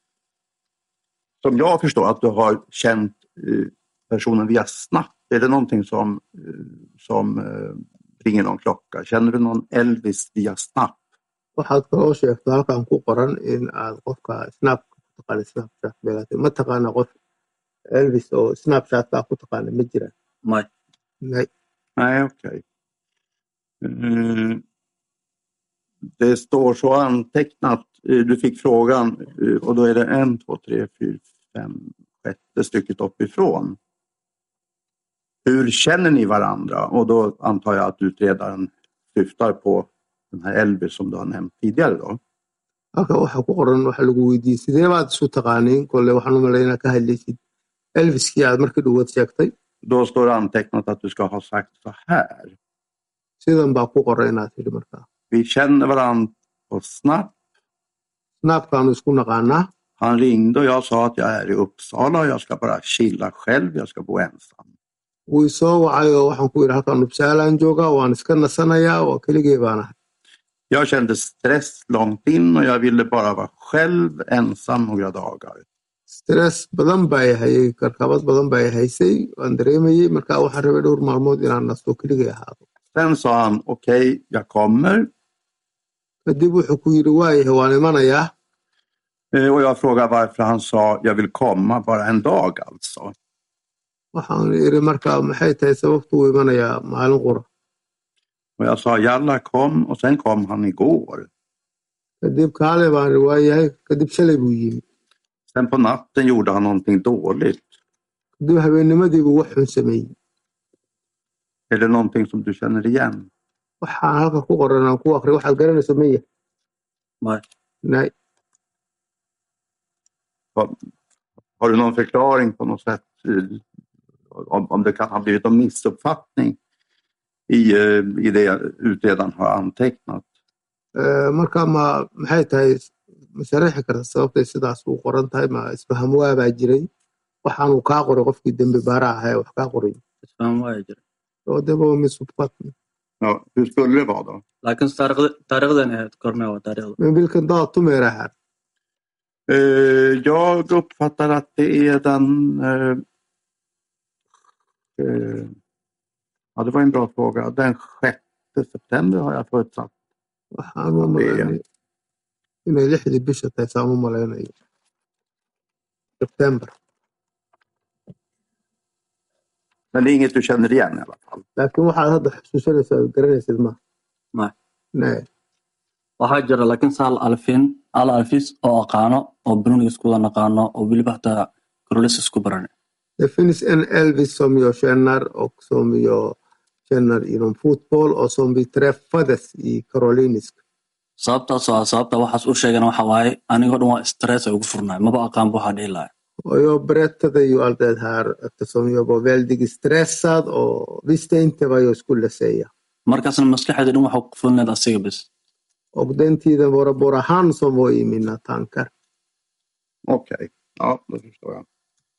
som jag förstår att du har känt uh, personen via Snap. Är det någonting som, uh, som uh, ringer någon klocka. Känner du någon Elvis via Snap? waxaad kaloo sheegto halkan ku qoran in aad qofka snap ku taqaana snapchat beelatay ma taqaana qof Elvis oo snapchat ku taqaana ma jiraan may nej Nej, okej. Mm. Det står så antecknat. Eh, Du fick frågan eh, och då är det en, två, tre, fyra, fem, sjätte stycket uppifrån. Hur känner ni varandra? Och då antar jag att utredaren syftar på den här Elvis som du har nämnt tidigare då. halka waxa ku qoran waxa lagu weydiiyey sidee baad isu taqaaniin kolle waxaan u malaynaa ka hadlaysid Elviskii aad markii dhuwaad sheegtay Då står det antecknat att du ska ha sagt så här. sidan baa ku qoran inaad tidhi markaa Vi känner varandra på Snap. snapkaanu isku naqaanaa Han ringde och jag sa att jag är i Uppsala och jag ska bara chilla själv. Jag ska bo ensam. wuu isoo wacay oo waxaan ku yidhi halkan Uppsalaan joogaa waan iska nasanayaa oo keligay baan ahay Jag kände stress långt in och jag ville bara vara själv ensam några dagar. stress badan baa i hayay karkabad badan baa i haysay waan dareemayey markaa waxaan rabay dhowr maalmood inaan nasto keligay ahaado Sen sa han okej, jag kommer. kadib wuxuu ku yidhi waayahay waan imanayaa Eh, Och jag frågade varför han sa jag vill komma bara en dag alltså. waxaan yidhi markaa maxay tahay sababtu uu imanayaa maalin qura Och jag sa jalla kom och sen kom han igår. kadib kaale baan yidhi waayahay kadib shalay buu yimi Sen på natten gjorde han någonting dåligt. kadib habeennimadii buu wax xun sameeyey Är det någonting som du känner igen? waxaan halka ku qoran aan ku aqri waxaad garanayso maya may nay Har, har du någon förklaring på något sätt? eh, Om, om det kan ha blivit en missuppfattning i, eh, i det utredaren har antecknat? Eh, marka ma maxay tahay ma sharaxi karta sababtay sidaas u qoran tahay ma isfaham waa baa jiray waxaanuu kaa qoray qofkii dembi baara ahaa ee wax kaa qoray isfaham waa jira oo deba waa misubfatni Ja, hur skulle det vara då? laakiin taariikhda taariikhdan ahayd kornaa waa taariikhda men vilken datum är det här Eh, jag uppfattar att det är den... Eh, eh, ja, det var en bra fråga. Den sjätte september har jag förutsatt. waxaan u malaynay inay lixdii bisha tahay saan u malaynayo september Men det är inget du känner igen i alla fall. laakiin waxaad hadda xusuusanaysa aad garanaysid ma may nay waxaa jira laakiin saal alfin al alfis oo aqaano oo bruniga isku wada naqaano oo weliba hataa korolis isku baranay det finns en Elvis som jag känner och som jag känner inom fotboll och som vi träffades i Karolinsk sababtaas oo ah sababta waxaas u sheegana waxa waaye anigoo dhan waa stress ay ugu furnaay maba aqaan bu waxaa dhihi lahay och jag berättade ju allt det här eftersom jag var väldigt stressad och visste inte vad jag skulle säga markaasna maskaxeeda dhan waxa ku fulneed asiga bis och den tiden var det bara han som var i mina tankar Okej, ja, då förstår jag.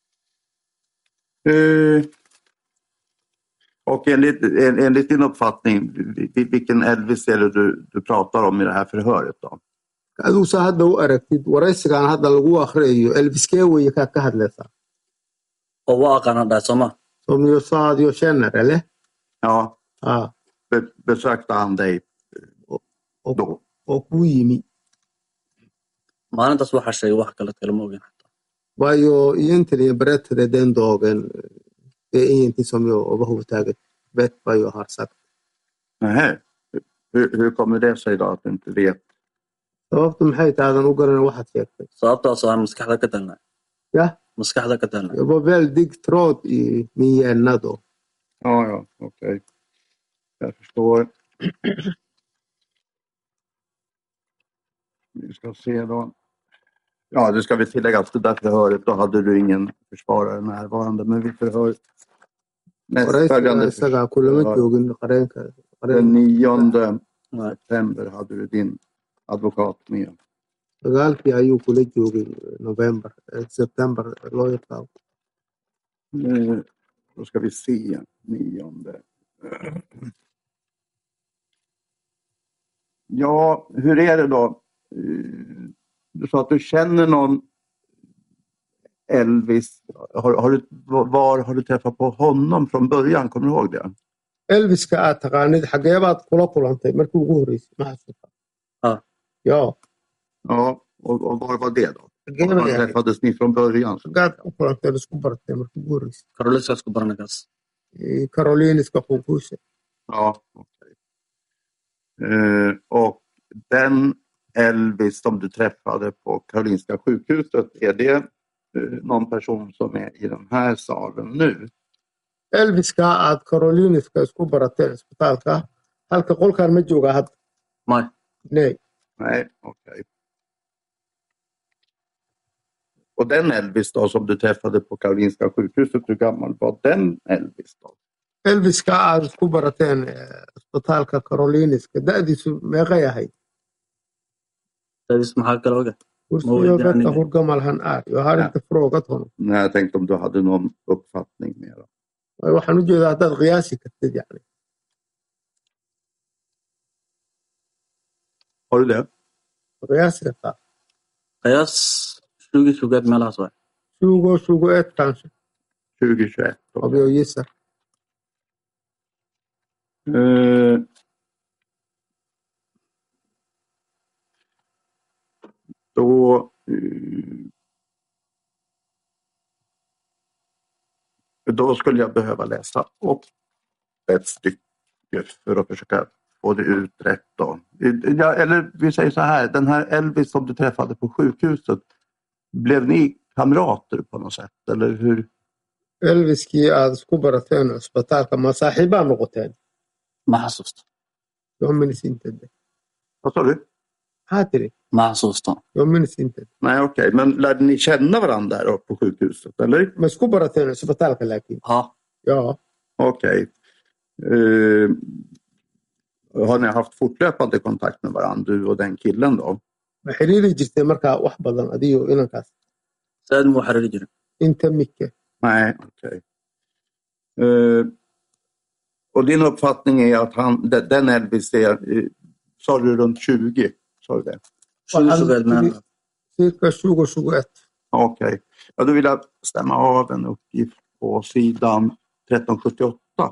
Eh, och enligt, en, enligt din uppfattning, vil- vilken Elvis är det du, du pratar om i det här förhöret då? aduu sa hadda u aragtid waraysigan hadda lagu akhriyayo elviskee weeye kaa ka hadlaysaa oo waa aqaana dhahay sooma som jag sa att jag känner eller Ja, ja be, besökte han dig och, då? och kuu yimi maalintaas waxaa sheegay wax kale kale ma ogin vad jag egentligen berättade den dagen det är ingenting som jag överhuvudtaget vet vad jag har sagt Nähä. Hur, hur kommer det sig då att du inte vet? sababtu maxay tahay aadan u garanay waxaad sheegtay sababtaas oo ah maskaxda ka talnay ja maskaxda ka talnay jag var väldigt trött i min hjärna då Ja, ja, okej. Jag förstår. Vi ska se då. Ja, det ska vi tillägga att det där förhöret då hade du ingen försvarare närvarande. Men vi förhör nästföljande waraysiga isagaa kulama förhör. joogin qareenka Den qareen nionde september hade du din advokat med. sagaalkii ayuu kula joogay november eh, september loo yaqaan Eh, Då ska vi se. Nionde. Ja, hur är det då? Eh, Du sa att du känner någon Elvis. Har, har du, var har du träffat på honom från början? Kommer du ihåg det? Elviska aad taqaanid xagee baad kula kulantay markii ugu horeysay ma xasuusta? Ja. Ja. Ja, och, och var var det då? Xagee Var bay ahayd? träffades ni från början? Xagaad ku kulantay isku bartay markii ugu horeysay? Karolinska isku baranagaas. Eh, Karoliniska sjukhus. Ja, okej. Eh, och den Elvis som du träffade på Karolinska sjukhuset, är det eh, någon person som är i den här salen nu? Elviska aad Karoliniska isku barateen isbitaalka halka qolkan ma jooga hadda? Nej. Nej. Nej, okej. Och den Elvis då som du träffade på Karolinska sjukhuset, hur gammal var den Elvis då? Elviska aad isku barateen eh, isbitaalka Karoliniska da'diisu meeqay ahayd? Davis maxaa kala oga? Kursiga dadka hur gammal han är. Jag har inte frågat honom. Nej, jag tänkte om du hade någon uppfattning mer. waxaan u jeedaa haddaad qiyaasi kartid yani. Har du det? Qiyaasi kartaa? Qiyaas tjugo tjugoett meelahaas waay. tjugo tjugoett kanske. tjugo tjugoett. Om jag gissar. Uh, då, uh, då skulle jag behöva läsa upp ett stycke för att försöka få det ut rätt då. Ja, eller vi säger så här, den här Elvis som du träffade på sjukhuset, blev ni kamrater på något sätt, eller hur? Elviskii aad isku barateen isbitaalka ma saaxiibaa noqoteen? Ma xasuusto. Jag minns inte det. Vad sa du? Maxaa tiri? Ma xasuusto. Jag minns inte. Nej, okej. Okay. Men lärde ni känna varandra där uppe på sjukhuset, eller? Ma isku barateen isbitaalka laakiin? Ja. Ja. Okej. Okay. Uh, har ni haft fortlöpande kontakt med varandra, du och den killen då? Ma xiriiri jirtay markaa wax badan adiyo inankaas? Saad mu xiriiri jiray? Inte mycket. Nej, okej. Okay. Uh, och din uppfattning är att han, den Elvis är, uh, sa du runt tjugo? Sa du det? Cirka tjugo tjugoett. Okej. Okay. Ja, då vill jag stämma av en uppgift på sidan tretton sjuttioåtta.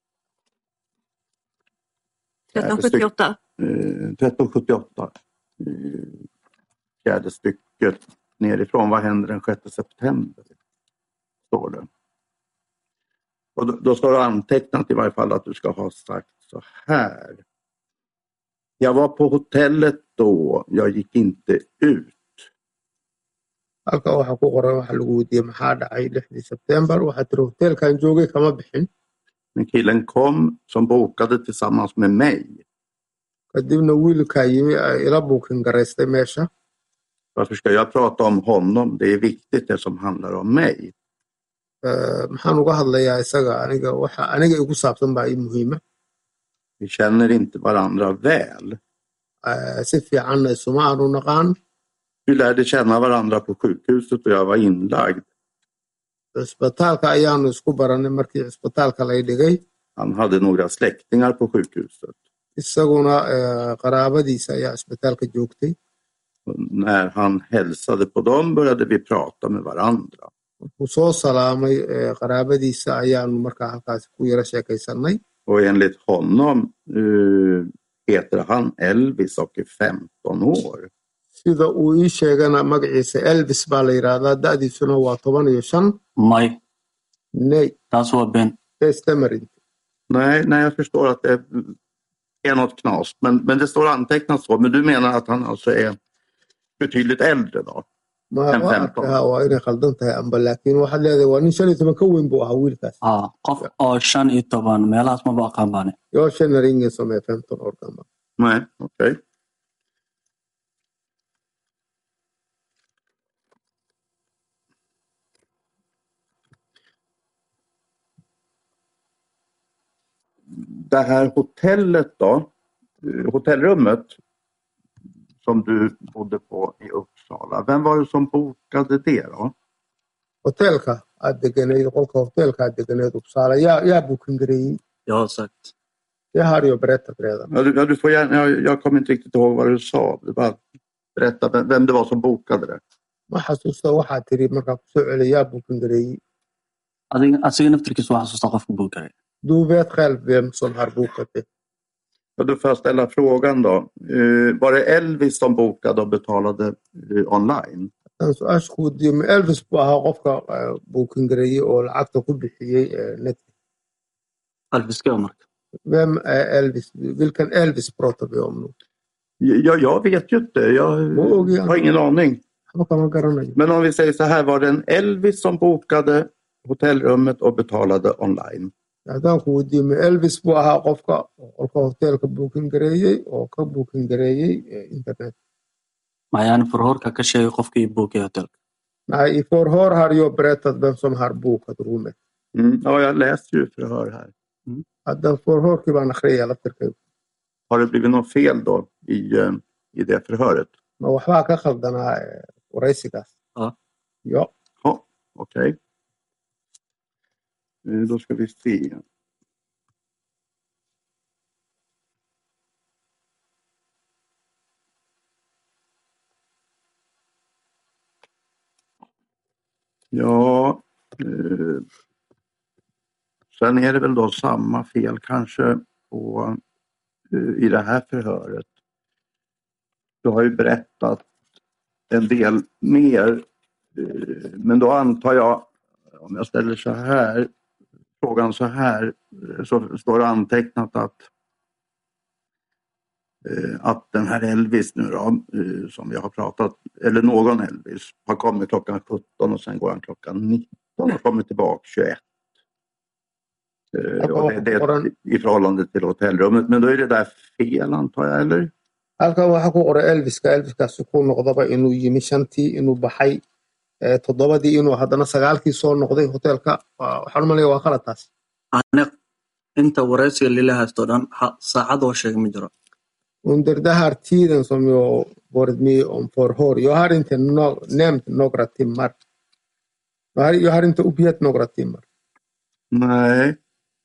tretton sjuttioåtta? Uh, tretton sjuttioåtta. Uh, fjärde stycket nerifrån. Vad händer den sjätte september? Står det. Och då, då står det antecknat i varje fall att du ska ha sagt så här. Jag var på hotellet då. Jag gick inte ut. Halka waxa ku qoran waxa lagu weydiiyey maxaa dhacay lixdii September waxa tiri hotelkan joogay kama bixin. Men killen kom som bokade tillsammans med mig. Kadibna wiilkaa yimi ila booking garaystay meesha. Varför ska jag prata om honom? Det är viktigt det som handlar om mig. Uh, maxaan uga hadlayaa isaga aniga waxa aniga igu saabsan baa ii muhiima. Vi känner inte varandra väl. Uh, si fiicanna isuma aanu naqaan. Vi lärde känna varandra på sjukhuset och jag var inlagd. Isbitaalka ayaanu isku baranay markii isbitaalka la dhigay. Han hade några släktingar på sjukhuset. Isaguna uh, qaraabadiisa ayaa isbitaalka joogtay. När han hälsade på dem började vi prata med varandra. Uu soo salaamay qaraabadiisa ayaanu markaa halkaas ku yara sheekaysanay. Och enligt honom uh, heter han Elvis och är femton år. Sida uu ii sheegana magaciisa Elvis baa la yiraahdaa da'diisuna waa toban iyo shan. May. Nej. Taas waa been. Det stämmer inte. Nej, nej, jag förstår att det är något knas. Men, men det står antecknat så. Men du menar att han alltså är betydligt äldre då? Ma waa inay khaldan tahay amba laakiin waxaad leedahay waa nin shan iyo toban ka weyn buu ahaa wiilkaas. Ah, qof oo shan iyo toban meelahaas ma baqaan baane. Jag känner ingen som är femton år gammal. Nej, okej. Okay. Det här hotellet då, hotellrummet som du bodde på i Uppsala. Vem var det som bokade det då? Hotelka aad deganeed qolka hotelka aad deganeed Uppsala. Jag jag booking gareeyay. Jag har sagt. Jag har ju berättat redan. Ja, du, ja, du får gärna, jag, jag kommer inte riktigt ihåg vad du sa. Du bara berätta vem, vem det var som bokade det. Ma xasuusta waxa tiri markaa ku soo celiyay booking gareeyay. Adiga asiga naftirkiisa waxa xasuusta qofka bookay. Du vet själv vem som har bokat det. Ja, då får jag ställa frågan då. Uh, var det Elvis som bokade och betalade uh, online? Alltså, ashkud med Elvis på har ofta bokninggrejer och lacagta ku bixiyay net. Elvis Skarmark. Vem är Elvis? Vilken Elvis pratar vi om nu? Ja, jag vet ju inte. Jag har ingen aning. Men om vi säger så här, var det en Elvis som bokade hotellrummet och betalade online? Haddaan ku weydiiyo ma Elvis buu ahaa qofka qolka hoteelka booking gareeyey oo ka booking gareeyey internet. Mayaan förhörka ka sheegay qofkii bookay hotelka. Nej, i förhör har jag berättat vem som har bokat rummet. Mm, ja, jag läser ju förhör här. Mm. Haddaan förhörkii baan akhriyay laftirkayga. Har det blivit något fel då i, i det förhöret? Ma waxbaa ka khaldanaa waraysigaas? Ja. Ja. Ja, okej. Okay. Då ska vi se. Ja. Eh, sen är det väl då samma fel kanske på, eh, i det här förhöret. Du har ju berättat en del mer. Eh, men då antar jag, om jag ställer så här, frågan så här, så står det antecknat att att den här Elvis nu då, som vi har pratat, eller någon Elvis, har kommit klockan sjutton och sen går han klockan nitton och kommer tillbaka tjugoett. Och det, det är i förhållande till hotellrummet, men då är det där fel antar jag, eller? Halkan waxa ku qoray Elviska Elviskaas ku noqdaba inuu yimi shantii inuu baxay toddobadii inuu haddana sagaalkii soo noqday hotelka waxaan u maleeyaa waa khalad taas. Ana inta waraysiga lila haysto dhan saacad oo sheeg ma jiro. Under det här tiden som jag varit med om förhör, jag har inte no, nämnt några timmar. Jag har, jag har inte uppgett några timmar. Nej.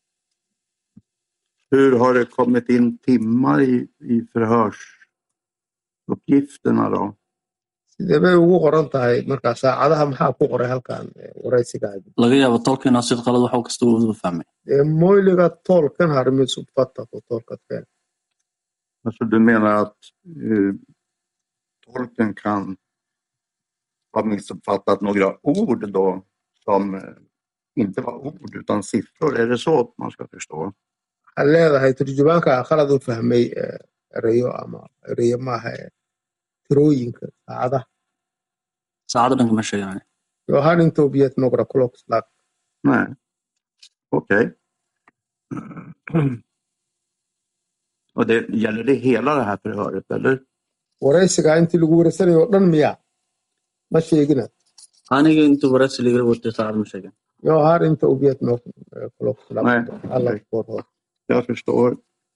Hur har det kommit in timmar i, i förhörsuppgifterna då? Det bay ugu qoran tahay marka saacadaha maxaa ku qoray halkan waraysiga. Laga yaabo tolkan oo sid qalad waxa kasta uu fahmay. Det är möjligt att tolken har missuppfattat och tolkat fel. Alltså du menar att uh, tolken kan ha missuppfattat några ord då som uh, inte var ord utan siffror. Är det så man ska förstå? Leedahay turjubaanka khalad u fahmay erayo ama erayo maaha tirooyinka saacadaha. Saacadaha ma sheegaan. Jag har inte uppgett några klockslag. Nej. Okej. Okay. Och det, gäller det hela det här förhöret, eller? Waraysiga intii lagu wareysanayo oo dhan miya? Ma sheegina. Aniga intuu waraysi laga watay saacad ma sheegan. Jag har inte uppgett något klockslag. Nej. Alla förhör. Jag förstår.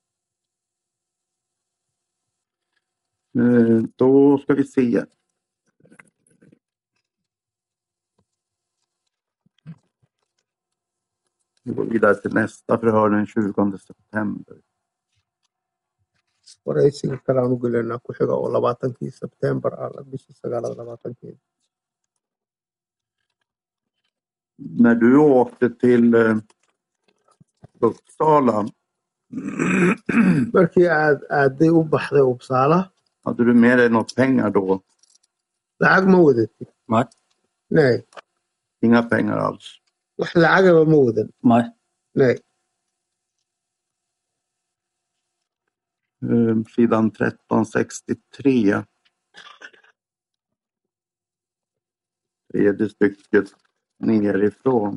Eh, då ska vi se. Vi går vidare till nästa förhör den tjugonde september. Waraysiga kale aan u gelaynaa ku xiga oo labaatankii September ah bishii sagaalaad labaatankii. När du åkte till eh, Uppsala markii aad aaday u baxday Uppsala hade du med dig något pengar då? Lacag ma wadatid? Nej. Nej. Inga pengar alls? Wax lacagaba ma wadan? Nej. Nej. Uh, sidan tretton sextiotre. Tredje stycket nerifrån.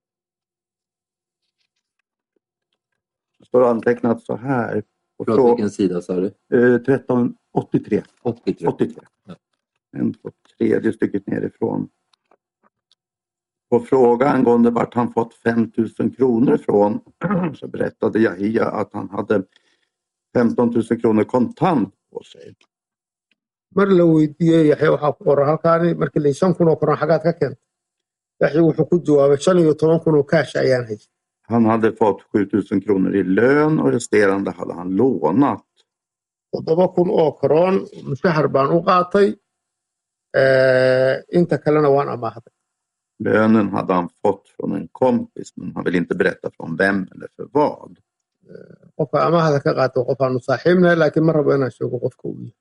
Det står antecknat så här. På vilken sida sa du? Uh, tretton åttiotre. åttiotre. åttiotre. Ja. En på tredje stycket nerifrån. På fråga angående vart han fått fem tusen kronor ifrån så berättade Yahya att han hade femton tusen kronor kontant på sig. Mar la weydiiyay Yahya waxa ku qoran halkaani markii la shan kun oo koran xagaad ka keentay. Yahya wuxuu ku jawaabay shan iyo toban kun oo cash ayaan haystay. Han hade fått sju tusen kronor i lön och resterande hade han lånat. toddoba kun oo koron mushahar baan u qaatay. Eh inta kalena waan amaahday. Lönen hade han fått från en kompis, men han vill inte berätta från vem eller för vad. qofka amaahda ka qaato qof aanu saaxiibnahay laakiin ma rabo inaan sheego qofka uu yahay.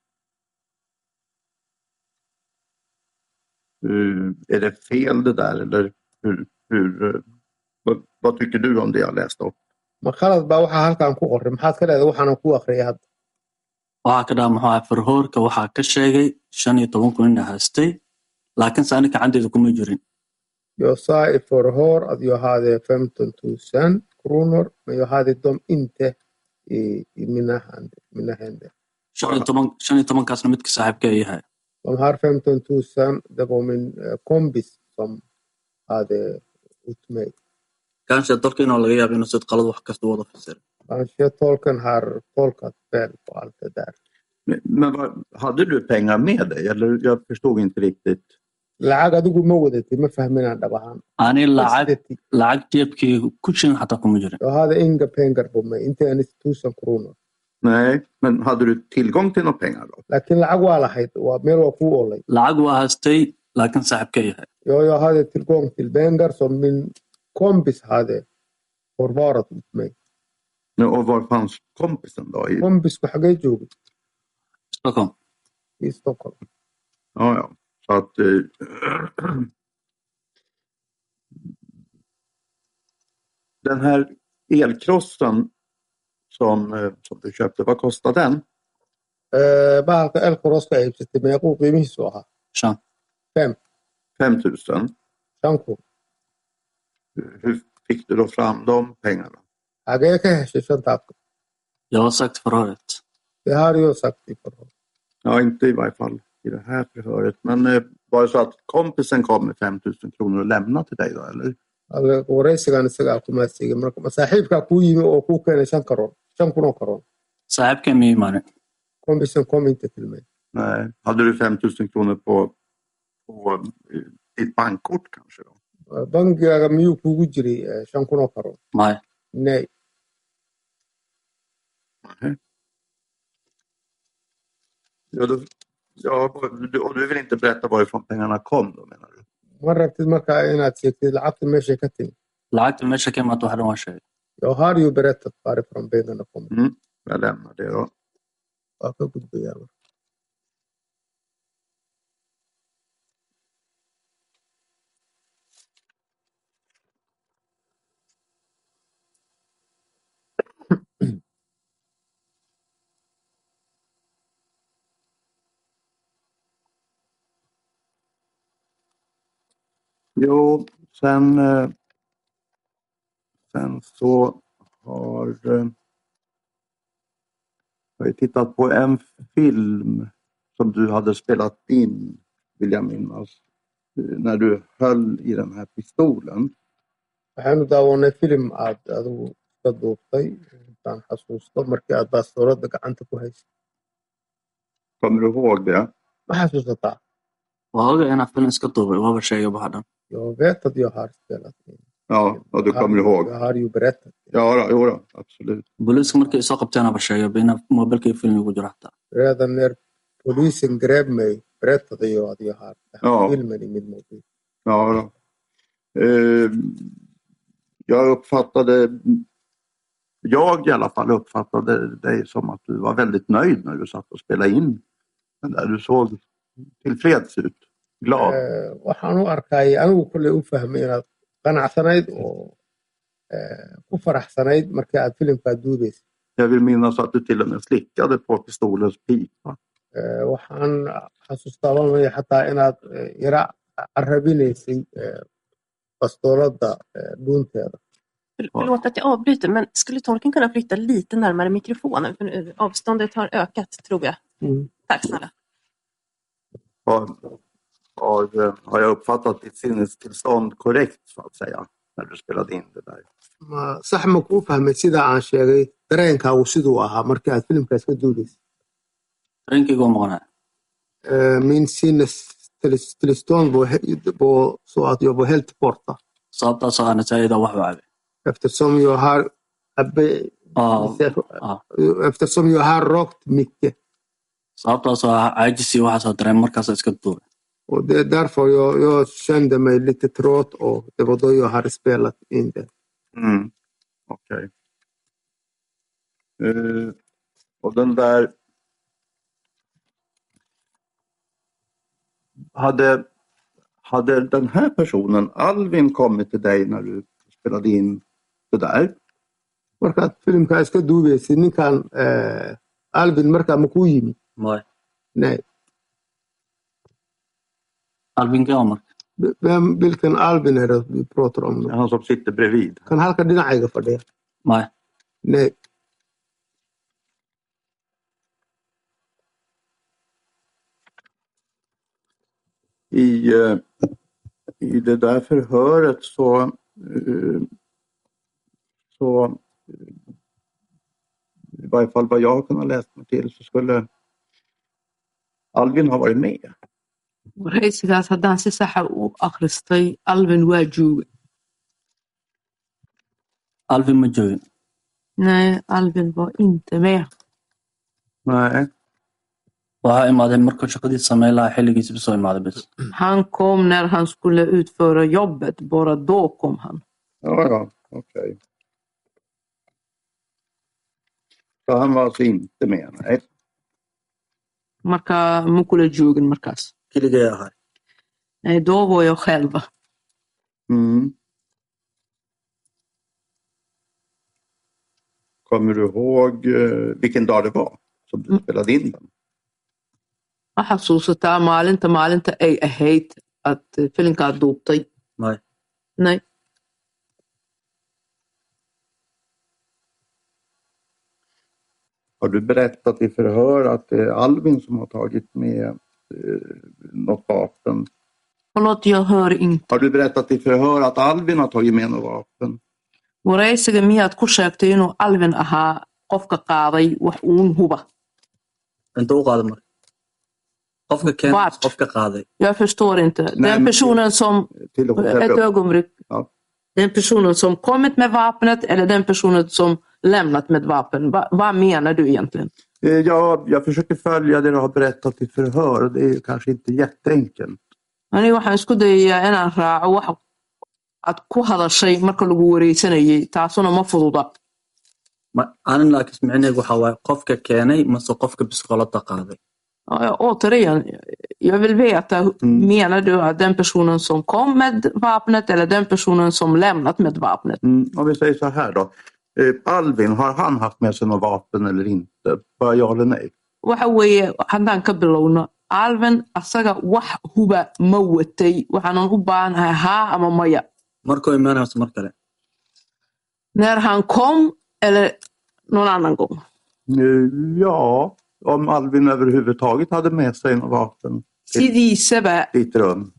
Uh, är det fel det där? Eller hur, hur, uh, vad, vad tycker du om det jag läste upp? ma khalad baa waxaa halkan ku qoray maxaad ka leedahay waxaanan ku akhriyay hadda. waxaa ka dhaha muxuu ahaa farhoorka waxaa ka sheegay shan iyo toban kun ina haystay laakiinse ani gacanteeda kuma jirin. Jag sa i förhör att jag hade femton tusen kronor, men jag hade dem inte i, i mina händer. Mina händer. shan iyo toban shan iyo tobankaasna midka saaxiibka ay yahay. De här femton tusen, det var min eh, kompis som hade ut mig. kanske tolka inuu laga yaabo inuu sid qalad wax kasta wada fasiro. Kanske tolken har tolkat fel på allt det där. Men, men vad, hade du pengar med dig? Eller jag förstod inte riktigt. lacag adigu ma wadatay ma fahminaan dhab ahaan. ani lacag lacag jeebkii ku jirin xataa kuma jirin. Jag hade inga pengar på mig, inte ens tusen kronor. Nej, men hade du tillgång till några pengar då? Laakiin lacag waa lahayd, waa meel waa ku oolay. lacag waa haystay laakiin saaxiibka yahay. Ja, jag hade tillgång till pengar som min kompis hade förvarat åt mig. Ja, och var fanns kompisen då? I... Kompisku xagee joogay? Stockholm. I Stockholm. Ja, ja. Så att... Eh, den här elkrossen som, eh, som du köpte, vad kostade den? Eh, bahalka elkroska iibsatay meequu qiimihiisu ahaa? Shan. Fem. Fem tusen. Shan kun. Hur fick du då fram de pengarna? Xagee ka heshay shantaa kun? Jag har sagt förhöret. Det har jag sagt i förhör. Ja, inte i varje fall i det här förhöret. Men eh, var det så att kompisen kom med fem tusen kronor och lämnade till dig då, eller? waraysigan isagaa kuma siigay marka saaxiibkaa kuu yimi oo kuu keenay shan karoon shan kun oo karoon. Saaxiibka ma imaanin. Kompisen kom inte till mig. Nej. Hade du fem tusen kronor på, på ditt bankkort kanske då? Bankigaaga miyuu kugu jiray shan kun oo karoon? Nej. Nej. Nej. Ja, då, ja, och du vill inte berätta varifrån pengarna kom då, menar du? Ma rabtid markaa inaad sheegtid lacagta meeshay ka timi? lacagta meesha ka imaata waxaa dhan waa sheegay. Jag har ju berättat varifrån pengarna kommer. Mm, jag lämnar det då. Waa ka gudbayaa. Jo, sen, eh, sen så har eh, jag har tittat på en film som du hade spelat in, vill jag minnas, när du höll i den här pistolen. Waxaanu daawanay film aad adigu ka duubtay intaan xasuusto markii aad baastoolada gacanta ku haysay. Kommer du ihåg det? Ma xasuusataa? waa oga inaa film iska duubay waaba sheegay baxa dhan. Jag vet att jag har spelat in. Ja, och du kommer ihåg. Jag har ju berättat. Ja, då, jo då, absolut. booliiska markay soo qabteenaba sheegay inaa mobilkii film ugu jiro xataa. Redan när polisen grep mig berättade jag att jag har Ja. filmen i min mobil. Ja, då. Eh, jag uppfattade, jag i alla fall uppfattade dig som att du var väldigt nöjd när du satt och spelade in den där. Du såg tillfreds ut, glad. Eh, waxaan u arkay anigu kulley u fahmay inaad qanacsanayd oo eh, ku faraxsanayd markii aad filimkaa duubaysay. Jag vill minnas att du till och med slickade på pistolens pipa. Eh, waxaan xasuustaa waamaya xataa inaad eh, yara carabinaysay eh, bastoolada eh, dhuunteeda. Förlåt att jag avbryter, men skulle tolken kunna flytta lite närmare mikrofonen? För avståndet har ökat, tror jag. Mm. Tack snälla. Har, har, har jag uppfattat ditt sinnestillstånd korrekt, så att säga, när du spelade in det där? Ma sax ma kuu fahmay sida aan sheegay dareenkaagu siduu ahaa markii aad filimkaas ka duubaysay? dareenkayga waa maqnaa. Eh, min sinnestillstånd var, he- var så att jag var helt borta. sababtaasoo aana saayida wax u cabay. Eftersom jag har abbe- Ah, ah. eftersom jag har rökt mycket. sababtaasoo ah caajisii waxaasoo dareen markaas iska duubay. Och det är därför jag, jag kände mig lite trött och det var då jag hade spelat in det. Mm. Okej. Okay. Uh, och den där... Hade, hade den här personen, Alvin, kommit till dig när du spelade in det där? Marka filmka iska duubeysa ninkan eh, Alvin markaa ma kuu yimi? Nej. Nej. Alvin Gamar. Vem, vilken Alvin är det vi pratar om nu? Han som sitter bredvid. Kan halka dhinacayga fadhiya? Nej. Nej. I, uh, I det där förhöret så, uh, så i varje fall vad jag har kunnat läsa mig till så skulle Alvin ha varit med. waraysigaas haddaan si saxa u akhristay Alvin waa joogay. Alvin ma joogin. Nej, Alvin var inte med. Nej. Waxaa imaaday markuu shaqadii sameyn lahaa xilligiisa soo imaaday bas. Han kom när han skulle utföra jobbet, bara då kom han. Ja, ja, okej. Okay. Så han var alltså inte med, nej. Marka ma kula joogin markaas. Keligay ahay. Nej, då var jag själv. Mm. Kommer du ihåg uh, vilken dag det var som du spelade in den? Ma xasuusataa maalinta maalinta ay ahayd aad filimkaa duubtay? Nej. Nej. Har du berättat i förhör att det är Alvin som har tagit med eh, något vapen? Förlåt, jag hör inte. Har du berättat i förhör att Alvin har tagit med något vapen? waraysiga miyaad ku sheegtay inuu Alvin ahaa qofka qaaday wax uun huba? Inte u qaaday mar. Qofka keen qofka qaaday. Jag förstår inte. Nej, den personen som ett ögonblick. Ja. Den personen som kommit med vapnet eller den personen som lämnat med vapen. Va, vad menar du egentligen? Ja, jag försöker följa det du har berättat i förhör. Det är ju kanske inte jätteenkelt. Ani waxaan isku dayayaa inaan raaco wax aad ku hadashay marka lagu wareysanayay taasuna ma fududa. Ma aan laakiin micnaheedu waxa waaye qofka keenay mase qofka biskoolada qaaday. Återigen, jag vill veta, mm. menar du att den personen som kom med vapnet eller den personen som lämnat med vapnet? Mm, om vi säger så här då. Eh, Alvin, har han haft med sig något vapen eller inte? Bara ja eller nej? Waxa weeye haddaan ka bilowno Alvin asaga wax huba ma watay waxaanan u baahanahay haa ama maya. Markuu imaanayo mar kale. När han kom eller någon annan gång? Eh, ja, om Alvin överhuvudtaget hade med sig något vapen. Sidiisaba ditt rum.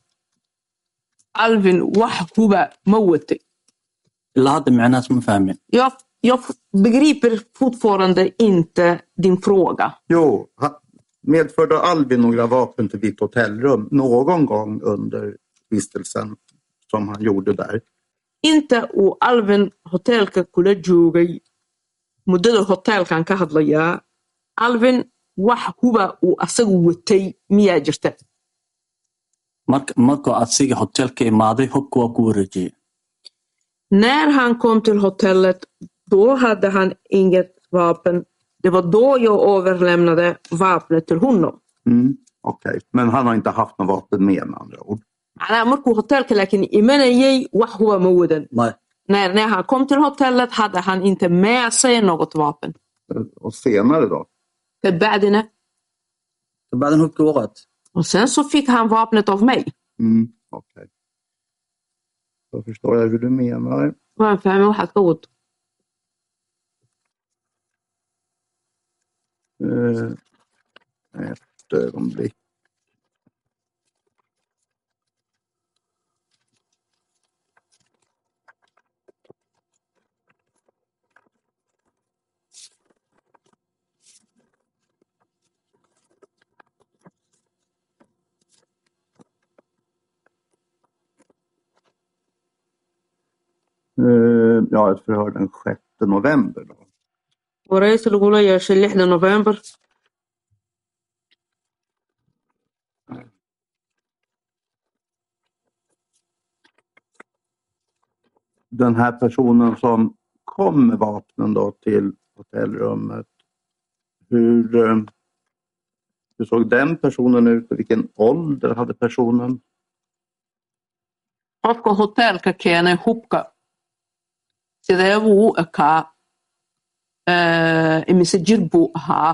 Alvin wax huba ma watay. Ilaa hadda micnahaas ma fahmin. Jag, jag begriper fortfarande inte din fråga. Jo, medförde Alvin några vapen till ditt hotellrum någon gång under vistelsen som han gjorde där? Inta uu Alvin hotelka kula joogay muddada hotelkan ka hadlayaa Alvin wax huba uu asagu watay miyaa jirta? Marka marka asiga hotelka imaaday hubka waa ku wareejiyay. När han kom till hotellet då hade han inget vapen. Det var då jag överlämnade vapnet till honom. Mm, okej, okay. Men han har inte haft något vapen med med andra ord. Ana markuu hotelka laakiin imanayay wax huba ma wadan. Nej. När, när han kom till hotellet hade han inte med sig något vapen. Och senare då? بعدنا بعدين hubka waqt. Och sen så fick han vapnet av mig. Mm, okej. Okay. Då förstår jag hur du menar. Vad fahmay waxaad ka wado? Uh, ett ögonblick. Uh, ja, ett förhör den sjätte november då. waraysi lagula yeeshay lixda November. den här personen som kom med vapnen då till hotellrummet, hur, hur såg den personen ut och vilken ålder hade personen? Qofka hotelka keenay hubka sidee buu u ekaa imise jir buu ahaa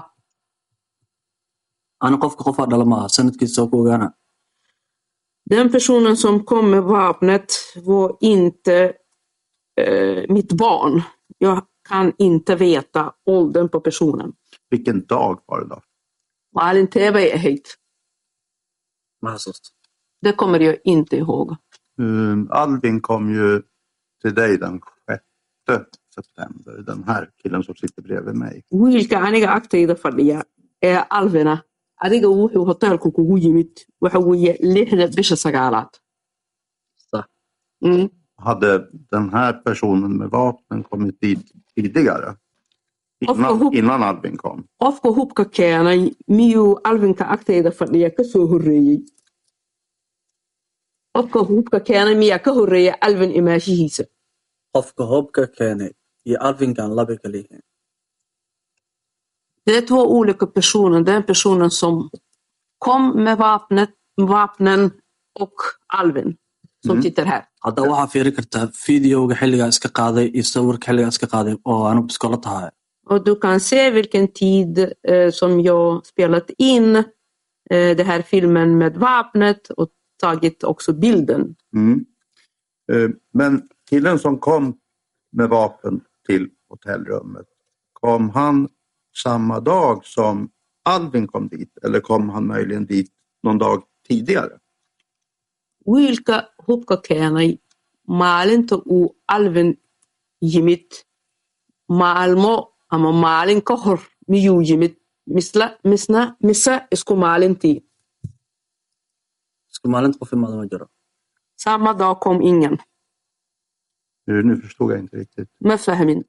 Ana qofka qof dhala ma aha sanadkiisa soo ku ogaana. Den personen som kom med vapnet var inte eh, mitt barn. Jag kan inte veta åldern på personen. Vilken dag var det då? Maalin tv är hit. Mahasust. Det kommer jag inte ihåg. Um, Alvin kom ju till dig den sjätte september. Den här killen som sitter bredvid mig. Wiilka aniga agtayda fadhiya ee Alvina adiga wuxuu hotelku kugu yimid waxa weeye lixda bisha sagaalaad. Mm. Hade den här personen med vapnen kommit dit tidigare? Innan, hub, innan Alvin kom? Qofka hubka keenay miyuu Alvinka agtayda fadhiya ka soo horreeyay? Qofka hubka keenay miyaa ka horreeya Alvin imaashihiisa? Qofka hubka keenay iyo Alvinkan laba kala yihiin. Det är två olika personer. Den personen som kom med vapnet, vapnen och Alvin som mm. sitter här. Hadda waxaa fiiri kartaa videoga xilliga iska qaaday iyo sawirka xilliga iska qaaday oo aanu biskola tahay. Och du kan se vilken tid eh, som jag spelat in eh, det här filmen med vapnet och tagit också bilden. Mm. Eh, men killen som kom med vapen till hotellrummet, kom han samma dag som Alvin kom dit eller kom han möjligen dit någon dag tidigare? Wiilka hubka keenay maalinta uu Alvin yimid maalmo ama maalin ka hor miyuu yimid misla misna misa isku maalintii isku maalinta qof imaada ma jiro. Samma dag kom ingen. Nu förstod jag inte riktigt. Ma fahmin.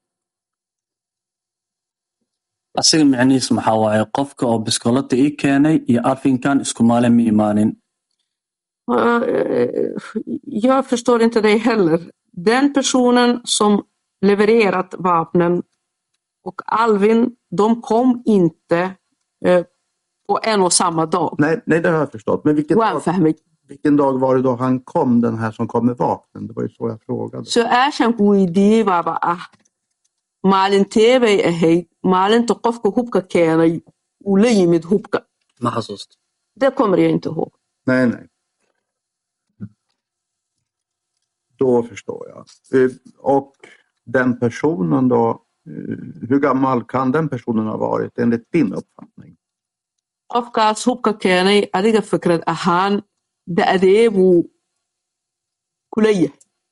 Asiga macnihiisu maxaa waaye qofka oo biskoolada ii keenay iyo Alvinkan isku maalin ma imaanin. Uh, jag förstår inte det heller. Den personen som levererat vapnen och Alvin, de kom inte uh, på en och samma dag. Nej, nej det har jag förstått. Men vilken dag, vilken dag var det då han kom, den här som kom med vapnen? Det var ju så jag frågade. Så är jag weydiiyey baaba ah maalintee bay ahayd maalinta qofka hubka keenay uu la yimid hubka. Ma xasuusto. Det kommer jag inte ihåg. Nej, nej. Då förstår jag. Och den personen då, hur gammal kan den personen ha varit enligt din uppfattning? Qofkaas hubka keenay adiga fikrad ahaan da'dee buu kula yahay?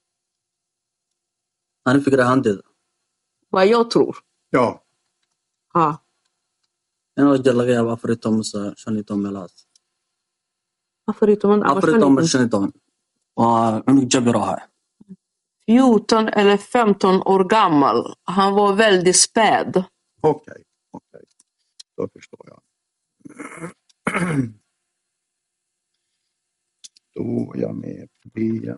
Ani fikir ahaanteeda. Vad jag tror. Ja. Ja. Inuu jir laga yaabo afar iyo toban mise shan iyo toban meelahaas. afar iyo toban ama afar iyo toban shan iyo toban. Waa cunug jabir ahaa. fjorton eller femton år gammal. Han var väldigt späd. Okej, okay, okej. Okay. Då förstår jag. Då är jag med på det.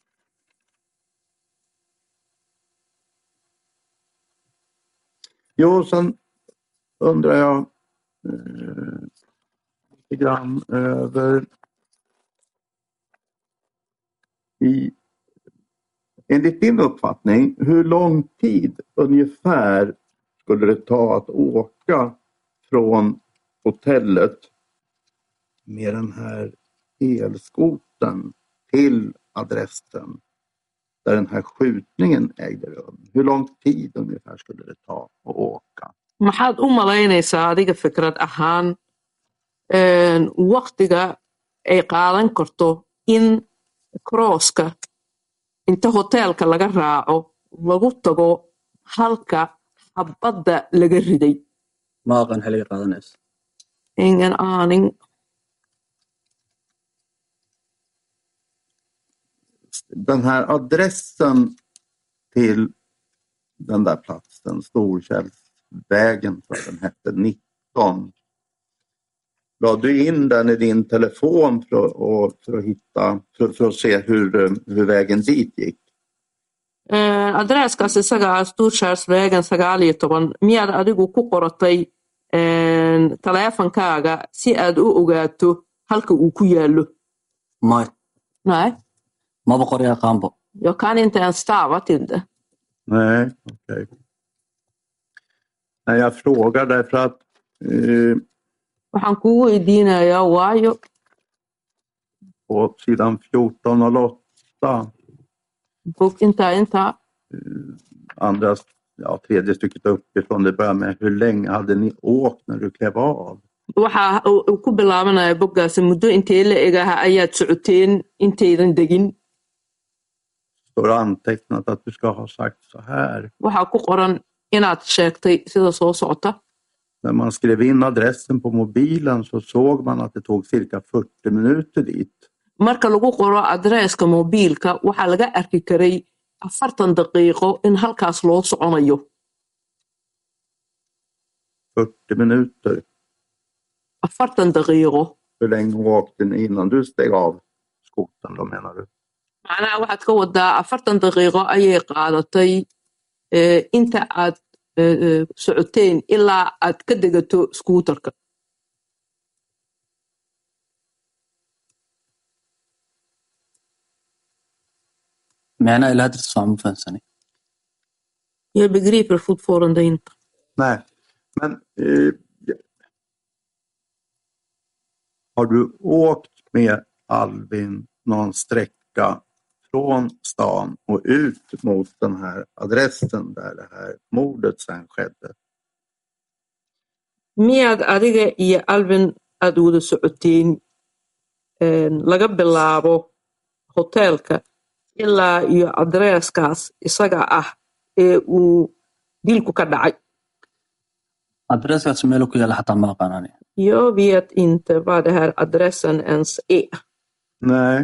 Jo, sen undrar jag eh, lite grann över i, enligt din uppfattning, hur lång tid ungefär skulle det ta att åka från hotellet med den här elskoten till adressen där den här skjutningen ägde rum? Hur lång tid ungefär skulle det ta att åka? Maxaad u malaynaysaa adiga fikrad ahaan waqtiga ay qaadan karto in crosska inta hotelka laga raaco lagu tago halka xabadda laga riday? Ma aqaan xilliga qaadanaysa. Ingen aning. Den här adressen till den där platsen, Storkällsvägen, för den hette nitton. La du in den i din telefon för att, för att hitta, för, för att se hur, hur vägen dit gick? Uh, adresskaas isaga ah Storkärrsvägen sagaal iyo toban miyaad adigu ku qoratay taleefankaaga si aad u ogaato halka uu ku yaallo? Nej. Nej. Maba qori aqaanbo. Jag kan inte ens stava till det. Nej, okej. Okay. Nej, jag frågar därför att eh, waxaan kugu weydiinayaa waayo på sidan fjorton noll åtta bok intaa intaa andra, ja, tredje stycket uppifrån, det börjar med hur länge hade ni åkt när du klev av? waxa uu ku bilaabanaya boggaasi muddo intee la egaha ayaad socoteen intaydan degin. Står antecknat att du ska ha sagt så här. Waxa ku qoran inaad sheegtay sida soo socota. När man skrev in adressen på mobilen så såg man att det tog cirka fyrtio minuter dit. Marka lagu qoro adresska mobiilka waxa laga arki karay afartan daqiiqo in halkaas loo soconayo. fyrtio minuter. afartan daqiiqo. Hur länge åkte ni innan du steg av skoten då, menar du? Macnaha waxaad ka wadaa afartan daqiiqo ayay qaadatay inta aad socoteen ilaa aad ka degato skuutarka. Menar eller hade det sammanfansani? Jag begriper fortfarande inte. Nej, men eh, har du åkt med Albin någon sträcka från stan och ut mot den här adressen där det här mordet sen skedde? Miyaad adiga iyo Albin aad wada socoteen laga bilaabo hotelka ilaa iyo adreeskaas isaga ah ee uu dilku ka dhacay? Adresskaas meel ku yaala xataa ma aqaanani. Jag vet inte vad det här adressen ens är. Nej.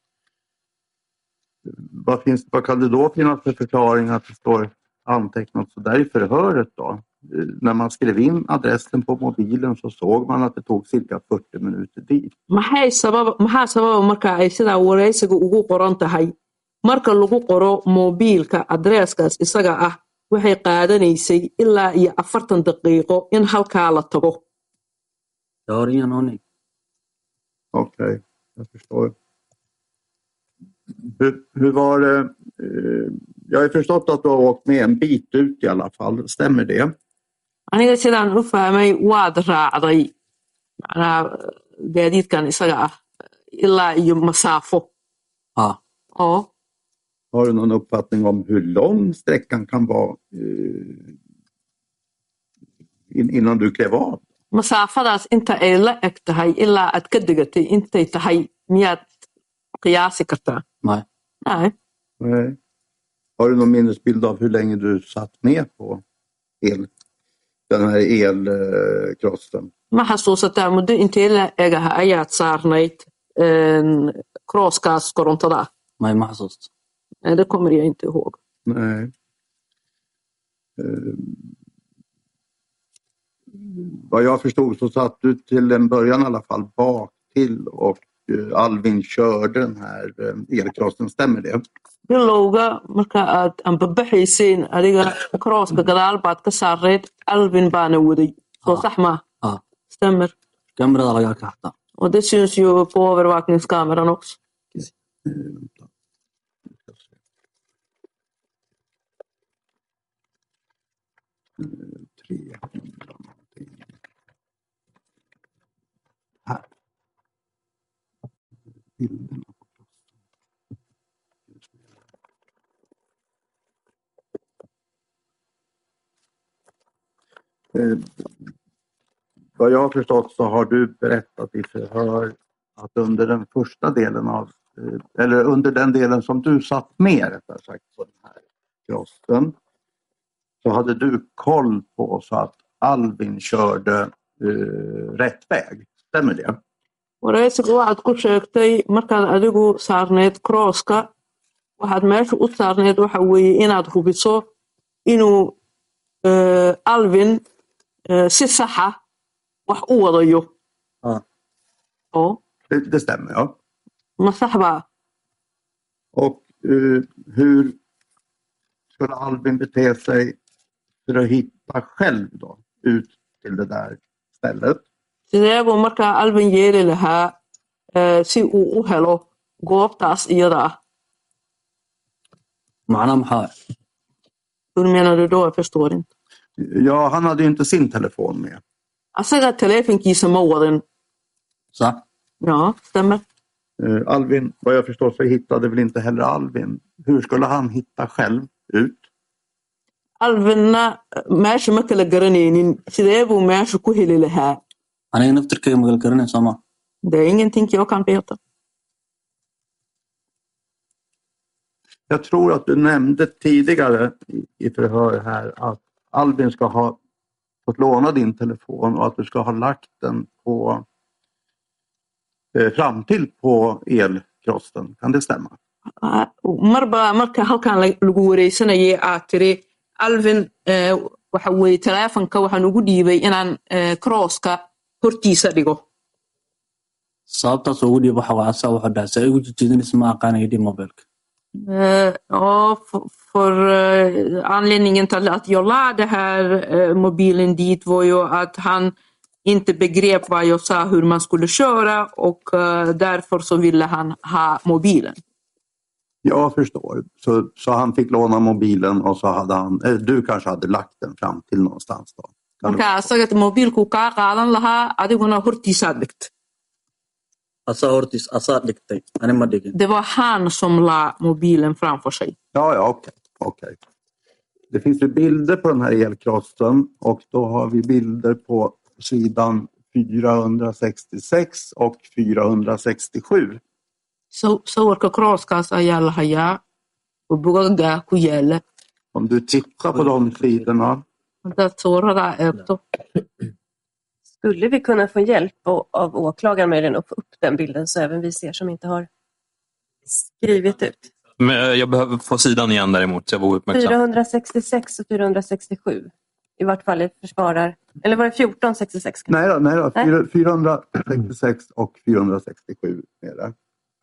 Vad, finns, vad kan det då finnas för förklaring att det står antecknat så där i förhöret då? När man skrev in adressen på mobilen så såg man att det tog cirka fyrtio minuter dit. Maxay sabab maxaa sababa marka ay sida wareysiga ugu qoran tahay marka lagu qoro mobiilka adresskaas isaga ah waxay qaadanaysay ilaa iyo afartan daqiiqo in halkaa la tago. Jag har ingen aning. Okej, okay, jag förstår. Hur, hur var det? Jag har förstått att du har åkt med en bit ut i alla fall. Stämmer det? Aniga sidaan u fahmay waad raacday macnaha gaadiidkan isaga ah ilaa iyo masaafo. Ja. Ja. Har du någon uppfattning om hur lång sträckan kan vara eh, innan du klev av? Masaafadaas inta ay la eg tahay ilaa aad ka degatay intay tahay miyaad qiyaasi kartaa? Nej. Nej. Nej. Har du någon minnesbild av hur länge du satt med på el, den här elkrossen? Ma xasuusataa muddo intee la eg ah ayaad saarnayd crosskaas korontada? Nej, ma xasuusto. Det kommer jag inte ihåg. Nej. Uh, vad jag förstod så satt du till en början i alla fall bak till och uh, Alvin körde den här uh, elkrossen, stämmer det? Bilowga marka aad anbabaxayseen adiga crosska gadaal baad ka saareed Alvin baana waday. Soo sax ma? Ja. Stämmer. Kamerada laga kaxta. Och det syns ju på övervakningskameran också. Uh, tre. Här. Bilderna. Eh, vad jag har förstått så har du berättat i förhör att under den första delen av eh, eller under den delen som du satt med rättare sagt på den här krossen så hade du koll på så att Alvin körde uh, rätt väg. Stämmer det? Wareysiga waxaad ku sheegtay markaad adigu saarneed crosska waxaad meesha u saarneed waxa weeye inaad hubiso inuu Alvin si saxa wax u wadayo. Ja. Ja. Det, det stämmer, ja. Ma sax ba? Och uh, hur ska skulle Albin bete sig för att hitta själv då ut till det där stället? sideebuu markaa Alvin yeeli lahaa si uu u helo goobtaas iyada. macnaha maxaa Hur menar du då? Jag förstår inte. Ja, han hade ju inte sin telefon med. Asaga telefonkiisa ma wadan. sax Ja, stämmer. Uh, Alvin, vad jag förstår så hittade väl inte heller Alvin. Hur skulle han hitta själv ut? Alvinna meesha ma kala garanaynin. Sideebuu meesha ku heli lahaa? aniga naftirkayga magal garanay sooma Det är ingenting jag kan veta. Jag tror att du nämnde tidigare i, i förhör här att Albin ska ha fått låna din telefon och att du ska ha lagt den på eh, fram till på elkrossen. Kan det stämma? marba marka halkan lagu wareysanayay aad tiri Alvin waxa weeye telefonka waxaan ugu dhiibay inaan crosska hortiisa dhigo. sababtaas ugu dhiib waxa waa asaa waxa dhaasa igu jijiidinaysa ma aqaanay dhib mobilka Ja, för, för anledningen till att jag la det här mobilen dit var ju att han inte begrep vad jag sa hur man skulle köra och därför så ville han ha mobilen. Jag förstår. Så, så han fick låna mobilen och så hade han, eh, du kanske hade lagt den fram till någonstans då. Marka asaga mobilku ka qaadan lahaa adiguna hortiisa dhigt. asaa hortiis asaa dhigtay ani ma dhigin Det var han som la mobilen framför sig. Ja, ja, okej. okej. Det finns ju bilder på den här elkrossen och då har vi bilder på sidan fyrahundrasextiosex och fyrahundrasextiosju. So sawirka crosskaas ayaa la hayaa oo bugaga ku yaala. Om du tittar på de sidorna. Hadaad sawirada eegto. Skulle vi kunna få hjälp av åklagaren med den och få upp den bilden så även vi ser som inte har skrivit ut? Men jag behöver få sidan igen däremot, så jag var uppmärksam. fyrahundrasextiosex och fyrahundrasextiosju. I vart fall försvarar... Eller var det fjorton sextiosex? Nej då, nej då. Nej. fyrahundrasextiosex och fyrahundrasextiosju är det.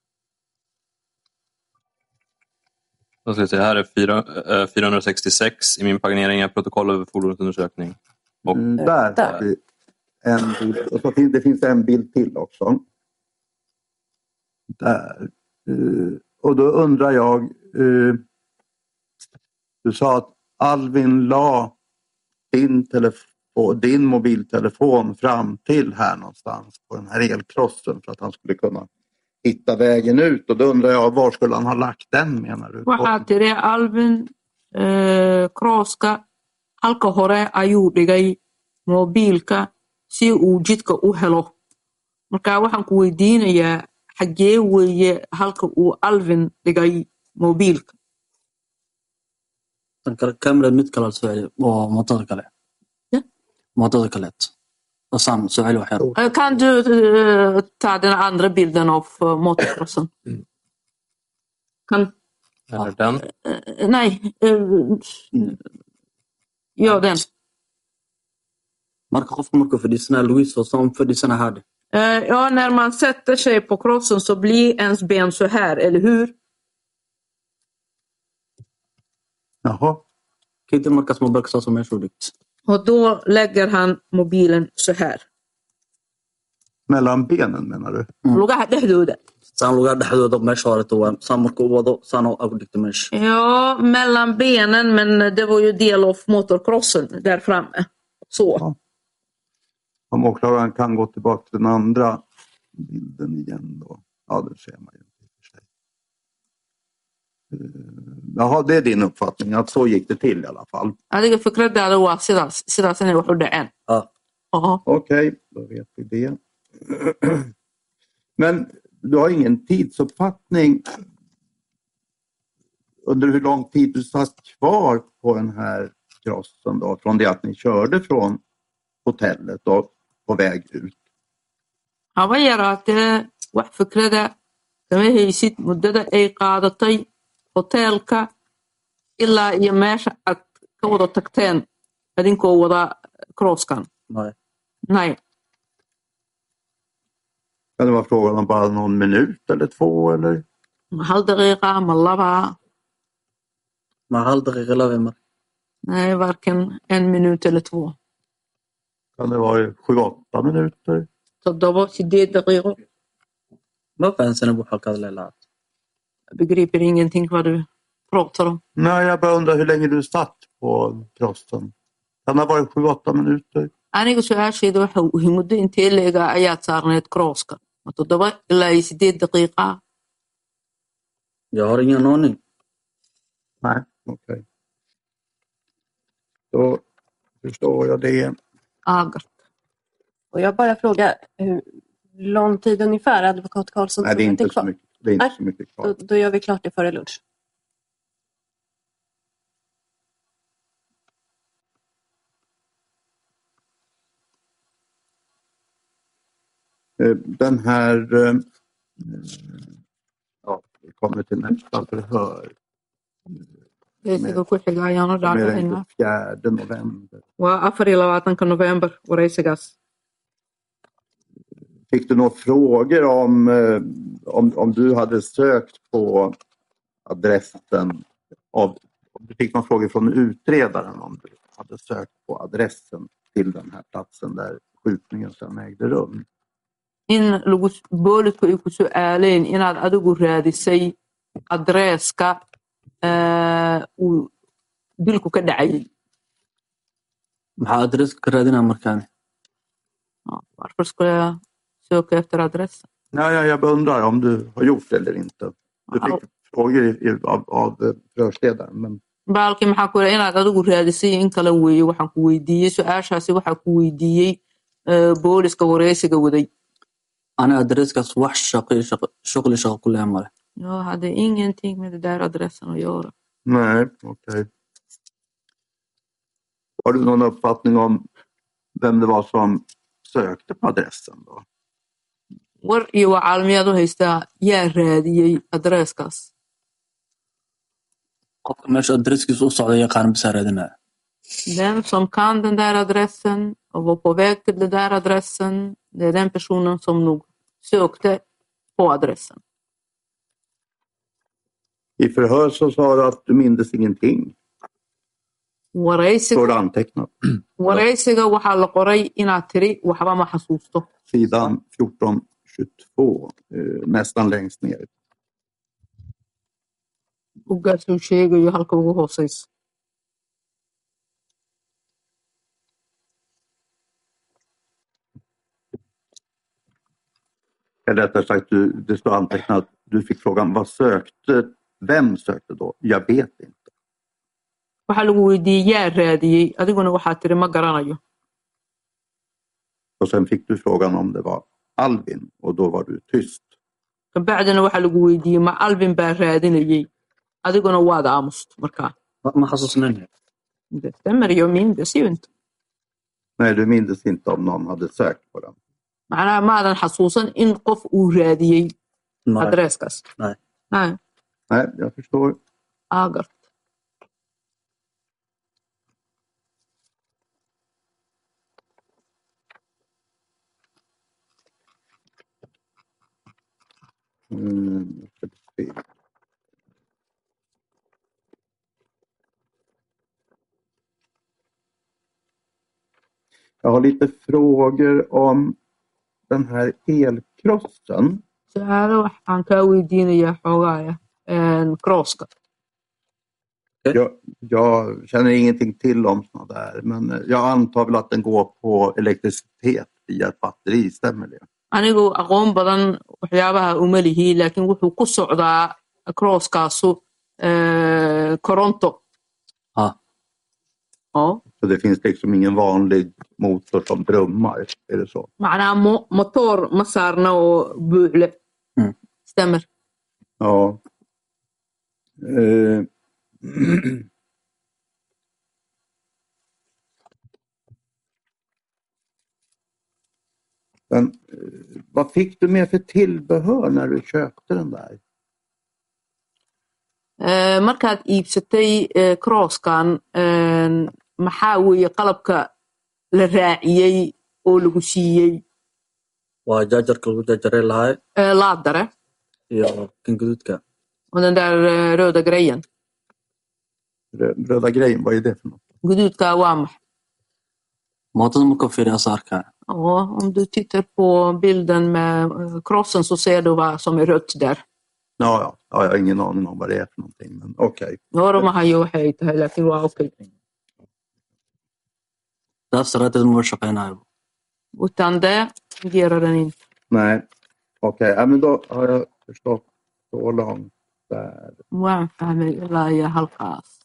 Då ska jag säga, här är fyrahundrasextiosex i min paginering är protokoll över fordonsundersökning. Och mm, där har vi en bild. Och så finns, det finns en bild till också. Där. Uh, och då undrar jag, uh, du sa att Alvin la din, telefon, din mobiltelefon fram till här någonstans på den här elkrossen för att han skulle kunna hitta vägen ut. Och då undrar jag, var skulle han ha lagt den, menar du? Waxaa tiri Alvin crosska halka hore ayuu dhigay mobilka si uu jidka u helo. Marka waxaan ku weydiinayaa xagee weeye halka uu Alvin dhigay mobilka. tan kale kamera mid kale soo celi oo motor kale ja motor kale Sam, så väldigt här. Kan du uh, ta den andra bilden av uh, motocrossen? Mm. Kan... Eller den? Uh, nej. Uh, ja, den. Marka qofka markuu fadhiisana Luis och som fadhiisana hade. Uh, ja, när man sätter sig på crossen så blir ens ben så här, eller hur? Jaha. Kita markas mobilka som är så dykt. Och då lägger han mobilen så här. Mellan benen menar du? Lugaha dhexdooda. Saan lugaha dhexdooda meesha hore waa saan markuu wado saan oo dhigtay meesha. Ja, mellan benen, men det var ju del av motocrossen där framme. Så. Ja. Om åklagaren kan gå tillbaka till den andra bilden igen då. Ja, det ser man ju. Jaha, det är din uppfattning att så gick det till i alla fall. Adiga fikradaada waa sidaas sidaas inay wax u dhaceen. Ja. Aha. Okej, okay, då vet vi det. Men du har ingen tidsuppfattning under hur lång tid du satt kvar på den här crossen då, från det att ni körde från hotellet och på väg ut? Haba yaraatee wax fikrada kama haysid muddada ay qaadatay hotelka ilaa iyo meesha aad ka wada tagteen adinkoo wada crosskan. Nej. Nej. Kan det vara frågan om bara någon minut eller två eller? Hal daqiiqa ama laba. Ma hal daqiiqo laba mar. Nej, varken en minut eller två. Kan det vara sju, åtta minuter? Toddoba, sideed daqiiqo. Ma fahansana waxa ka hadlayaa. Jag begriper ingenting vad du pratar om. Nej, jag bara undrar hur länge du satt på prosten. Kan det ha varit sju, åtta minuter? Aniga su-aashayda waxa uu yahay muddo intee leega ayaad saarneyd crosska ma toddoba ilaa iyo sideed daqiiqa. Jag har ingen aning. Nej, okej. Okay. Då förstår jag det. Agart. Och jag bara frågar hur lång tid ungefär advokat Karlsson Nej, det är tror att inte kvar? så mycket, det är inte Nej, så mycket kvar. Då, då gör vi klart det före lunch. Den här, ja, vi kommer till nästa förhör. Wareysiga ku xiga ayaanu Som är den dhaadhicinaa. fjärde november. Waa afar iyo labaatanka november wareysigaas. Fick du några frågor om, om, om du hade sökt på adressen av, du fick några frågor från utredaren om du hade sökt på adressen till den här platsen där skjutningen sedan ägde rum? In lagu boolisku ay ku su'aaleen inaad adigu raadisay adreeska uu dilku ka dhacayay. Maxaa adres ka raadinaa markaan? Varför skulle jag söka efter adressen? Nej, jag, jag undrar om du har gjort det eller inte. Du fick ja. frågor i, i, av, av förhörsledaren. Men... Baalkii maxaa ku yidhi inaad adigu raadisay in kala weeye waxaan ku weydiiyey su-aashaasi waxaa ku weydiiyey booliska wareysiga waday. Ana adreskaas wax shaqo shughli shaqo ku leeyahay male. Jag hade ingenting med det där adressen att göra. Nej, okej. Okay. Har du någon uppfattning om vem det var som sökte på adressen då? War iyo waa caalamiyaad u haystaa yaa raadiyey adreeskaas. Qofka meesha adreskiisa u socda yaqaan bisa raadinaya. Den som kan den där adressen och var på väg till den där adressen, det är den personen som nog sökte på adressen. I förhör så sa du att du mindes ingenting. Wareysiga står antecknat. Wareysiga waxaa la qoray inaad tiri waxba ma xasuusto. Sidan fjorton tjugotvå, eh, nästan längst ner. Ugaas uu sheegayo halka ugu hooseysa. Eller rättare sagt, du, det står antecknat att du fick frågan, vad sökte, vem sökte då? Jag vet inte. Waxaa lagu weydiiyey yaa raadiyey adiguna waxaa tiri ma garanayo. Och sen fick du frågan om det var Albin och då var du tyst. Kabacdina waxaa lagu weydiiyey ma Albin baa raadinayay adiguna waad aamusta markaa. Ma xasuusnani. Det stämmer, jag minns ju inte. Nej, du minns inte om någon hade sökt på den. Macnaha maadan xasuusan in qof uu raadiyey adreeskaas. Nej. Nej. Nej, jag förstår. Agart. Mm, jag har lite frågor om den här elkrossen. Su'aalo waxaan kaa weydiinayaa xoogaaya crosska. Jag, jag känner ingenting till om sådana där, men jag antar väl att den går på elektricitet via ett batteri, stämmer det? Anigu aqoon badan waxyaabaha uma lihi laakiin wuxuu ku socdaa crosskaasu koronto. Ja. Ja. Så det finns liksom ingen vanlig motor som brummar, är det så? Macnaha mo- motor ma saarna oo buucle. Mm. Stämmer. Ja. Eh. Men, vad fick du med för tillbehör när du köpte den där? Eh, markaad iibsatay eh, crosskan eh, maxaa weeye qalabka la raaciyey oo lagu siiyey? Waa jaajarka lagu jaajaray lahaa eh, laadare iyo kan guduudka. och den där eh, röda grejen. Röda grejen, vad är det för något? Guduudka waa maxay? mootada markuu fiiriyo asaa arkaya. Ja, om du tittar på bilden med eh, krossen så ser du vad som är rött där. Ja, ja. ja, jag har ingen aning om vad det är för någonting. Men okej. Hore ma hayo waxay tahay laakiin waa okay. Taas daraadeed ma shaqeynayo. Utan det fungerar den inte. Nej, okej. Ja, men då har jag förstått så långt där. Waan fahmay ilaa iyo halkaas.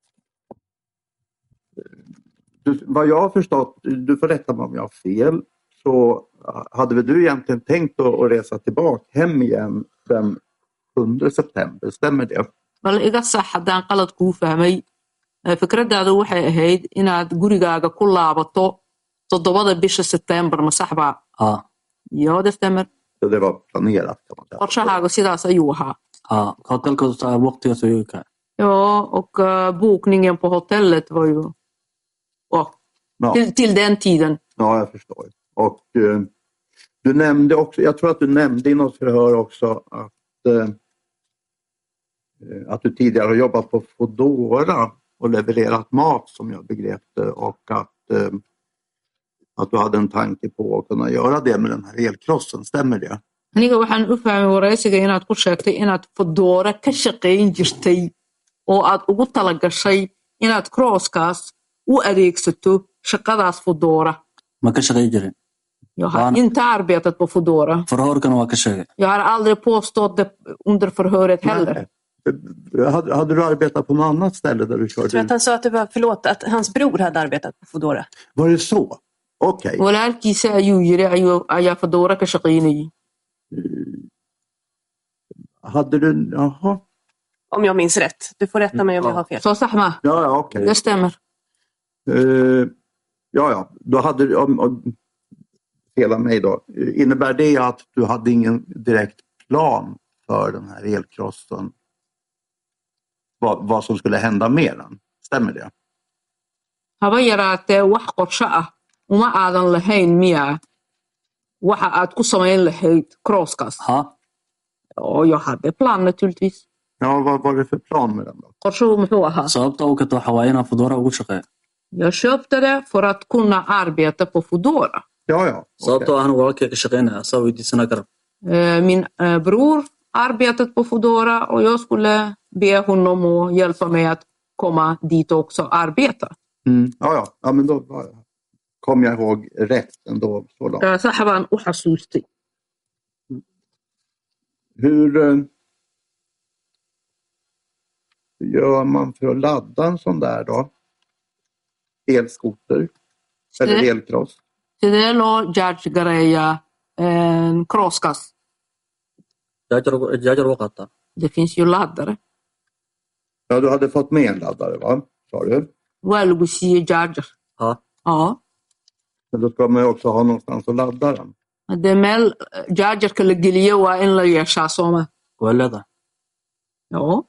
Du, vad jag har förstått, du får rätta mig om jag har fel, så hade väl du egentligen tänkt att, att resa tillbaka hem igen den sjunde september, stämmer det? Bal iga sax haddaan qalad kuu fahmay. Eh, Fikradaadu waxay ahayd inaad gurigaaga ku laabato toddobada bisha September, ma sax baa? Ja. Ja, det stämmer. Så det var planerat, kan man säga. Qorshahaaga sidaas ayuu ahaa. Ja, hotelka taa waqtigaas ayuu ka. Ja, och uh, bokningen på hotellet var ju ja, Ja. till, till den tiden. Ja, jag förstår. Och eh, du nämnde också, jag tror att du nämnde i något förhör också att, eh, att du tidigare har jobbat på Foodora och levererat mat, som jag begrep det, och att, eh, att du hade en tanke på att kunna göra det med den här elkrossen, stämmer det? Aniga waxaan u fahmay wareysiga inaad ku sheegtay inaad Foodora ka shaqayn jirtay oo aad ugu talagashay inaad crosskaas u adeegsato shaqadaas Foodora. Ma ka shaqeyn jirin. Jag har inte arbetat på Foodora. Förhörkan var ka sheegay. Jag har aldrig påstått det under förhöret heller. Hade, hade du arbetat på något annat ställe där du körde? Jag tror att han sa att det var, förlåt, att hans bror hade arbetat på Foodora. Var det så? Okej. Okay. walaalkiisa ayuu yiri ayuu ayaa Foodora ka shaqaynayay. Hade du, jaha. Om jag minns rätt. Du får rätta mig om ja. jag har fel. Så sax ma? Ja, ja, okej. Okay. Det stämmer. Uh, ja, ja. Då hade du, om, om, hela mig då. Innebär det att du hade ingen direkt plan för den här elkrossen? Vad, vad som skulle hända med den? Stämmer det? Haba yaraatee wax qorsho ah uma aadan lahayn miya waxa aad ku samayn lahayd crosskaas. Ja. Ja, jag hade plan naturligtvis. Ja, vad var det för plan med den då? Qorshuhu muxuu ahaa? Sababta uu ka tahay waa inaan Foodora ugu shaqeeyo. Jag köpte det för att kunna arbeta på Foodora. Ja, ja. Sababta okay. aan walaalkay ka shaqeynaya saa weydiisana garab. Min äh, bror arbetat på Foodora och jag skulle be honom att hjälpa mig att komma dit och också arbeta. Mm. Ja, ja. Ja, men då kom jag ihåg rätt ändå. Så långt. Ja, sax baan u xasuustay. Hur eh, gör man för att ladda en sån där då? Elskoter? Eller Det- elkross? Sidee loo charge gareeyaa een, crosskaas? Jaajar jaajar waa qaataa. Det finns ju laddare. Ja, du hade fått med en laddare, va? Sa du? Waa lagu siiyey charger. Ja. Ja. Men då ska man ju också ha någonstans att ladda den. Haddee meel eh, chargerka la geliyo waa in la yeeshaa sooma. Waa leedahay. Ja.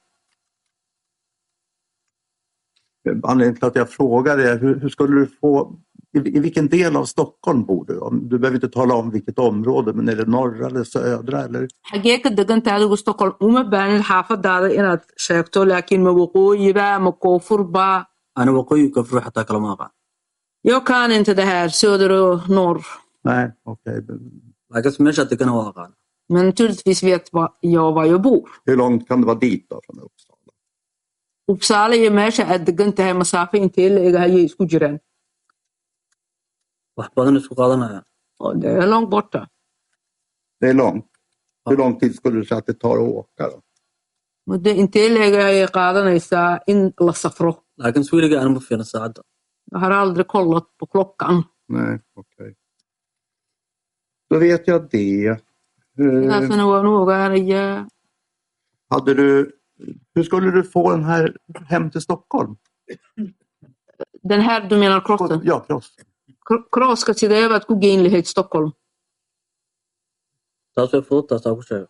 Anledningen till att jag frågar är, hur, hur skulle du få... I, I vilken del av Stockholm bor du? Om, du behöver inte tala om vilket område, men är det norra eller södra? Eller? Xagee ka degantahay adigu Stockholm uma baahnid xaafadaada inaad sheegto laakiin ma waqooyiba ma koonfurba. Ana waqooyi ka furu xataa kala ma aqaan. Jag kan inte det här söder och norr. Nej, okej. Okay. Laakiin meesha degan waa aqaan. Men naturligtvis vet va- jag var jag bor. Hur långt kan det vara dit då från Uppsala? Uppsala iyo meesha aad degan tahay masaafo intee la eg ayay isku jiraan. Wax badan isku qaadanaya. Och det är långt borta. Det är långt. Hur lång tid skulle du säga att det tar att åka då? Muddo intee la eg ayay qaadanaysaa in la safro. Laakiin Swediga aan ma fiirna saacada. Jag har aldrig kollat på klockan. Nej, okej. Okay. Då vet jag det. Hur, Sidaasna waan u ogaanayaa. hade du, hur skulle du få den här hem till Stockholm? Den här du menar crossen? Ja, crossen. Cro- Crosska sidee baad ku geyn lahayd Stockholm? Taas way fudud taas aan ku sheego.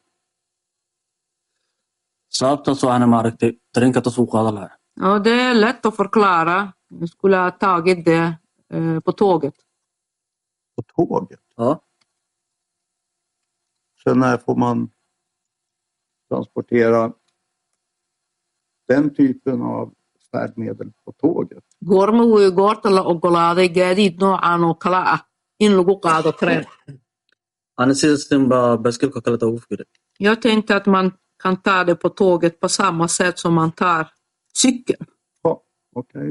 Sababtaas waxaana maaragtay tareenka taas uu qaadan lahaa. Ja, det är lätt att förklara. Jag skulle ha tagit det eh, på tåget. På tåget? Ja. Sen när får man transportera den typen av färdmedel på tåget. goorma wey goorta la ogolaaday gaadiid noocan oo kala ah in lagu qaado tren? Ana sidasten baa baaskiilka kale ugu fikiray. Jag tänkte att man kan ta det på tåget på samma sätt som man tar cykeln. Ja, okej. Okay.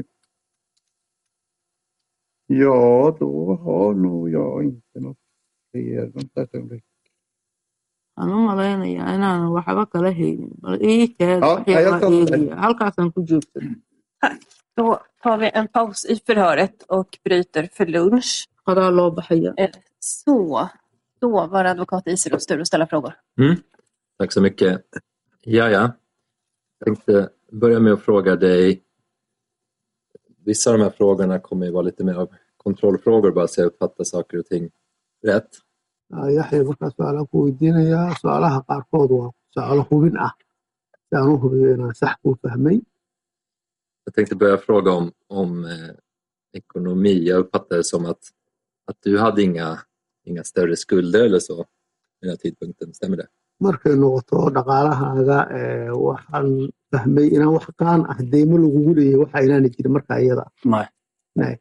Ja, då har nog jag inte något fler. Vänta ett ögonblick. Anu malaynayaa inaan waxba kala haynin. Bal ii keed Ja, wax yar jag la tar det. eegaya. Halkaasaan ku joogta. Tack. Då tar vi en paus i förhöret och bryter för lunch. Qadaa loo baxaya. Eh, Så, då var advokat Iseros tur att ställa frågor. Mm. Tack så mycket. Ja, ja. Jag tänkte börja med att fråga dig. Vissa av de här frågorna kommer ju vara lite mer av kontrollfrågor, bara så jag uppfattar saker och ting rätt. yaxya markaa su-aalaan ku weydiinayaa su-aalaha qaarkood waa su-aalo hubin ah si aan u hubiyo inaan sax ku fahmay. Jag tänkte börja fråga om, om eh, ekonomi. Jag uppfattar det som att, att du hade inga, inga större skulder eller så vid den här tidpunkten. Stämmer det? markay noqoto dhaqaalahaaga eh, waxaan fahmay inaan wax qaan ah deymo lagugu leeyahay waxa inaana jirin markaa iyada. Nej. Nej.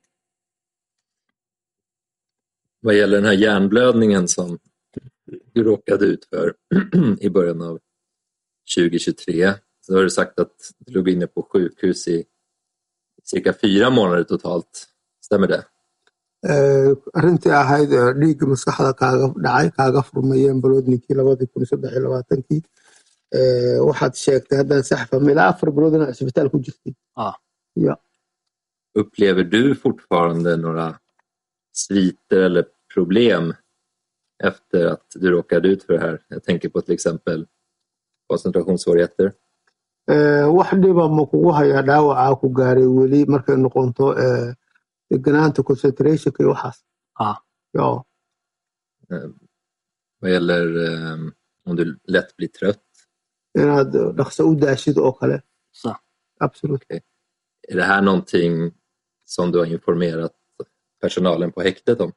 Vad gäller den här hjärnblödningen som du råkade ut för i början av tjugohundratjugotre, så har du sagt att du låg inne på sjukhus i cirka fyra månader totalt. Stämmer det? Eh, arrintii ahayd eh, dhiigga maskaxda kaaga dhacay kaaga furmayeen baloodninkii labadii kun iyo saddex iyo labaatankii eh, waxaad sheegtay haddaan sax fahmay ilaa afar bilood inaad cisbitaal ku jirtay. Ja. Ja. Upplever du fortfarande några sviter eller problem efter att du råkade ut för det här? Jag tänker på till exempel koncentrationssvårigheter. Eh, wax dhiba ma kugu hayaa dhaawacaa ku gaaray weli markay noqonto eh, deganaanta concentrationka iyo waxaas. Ja. Ja. Eh, vad gäller eh, om du lätt blir trött. Inaad dhaqso u daashid oo kale. Så. Absolut. Okay. Är det här någonting som du har informerat personalen på häktet om?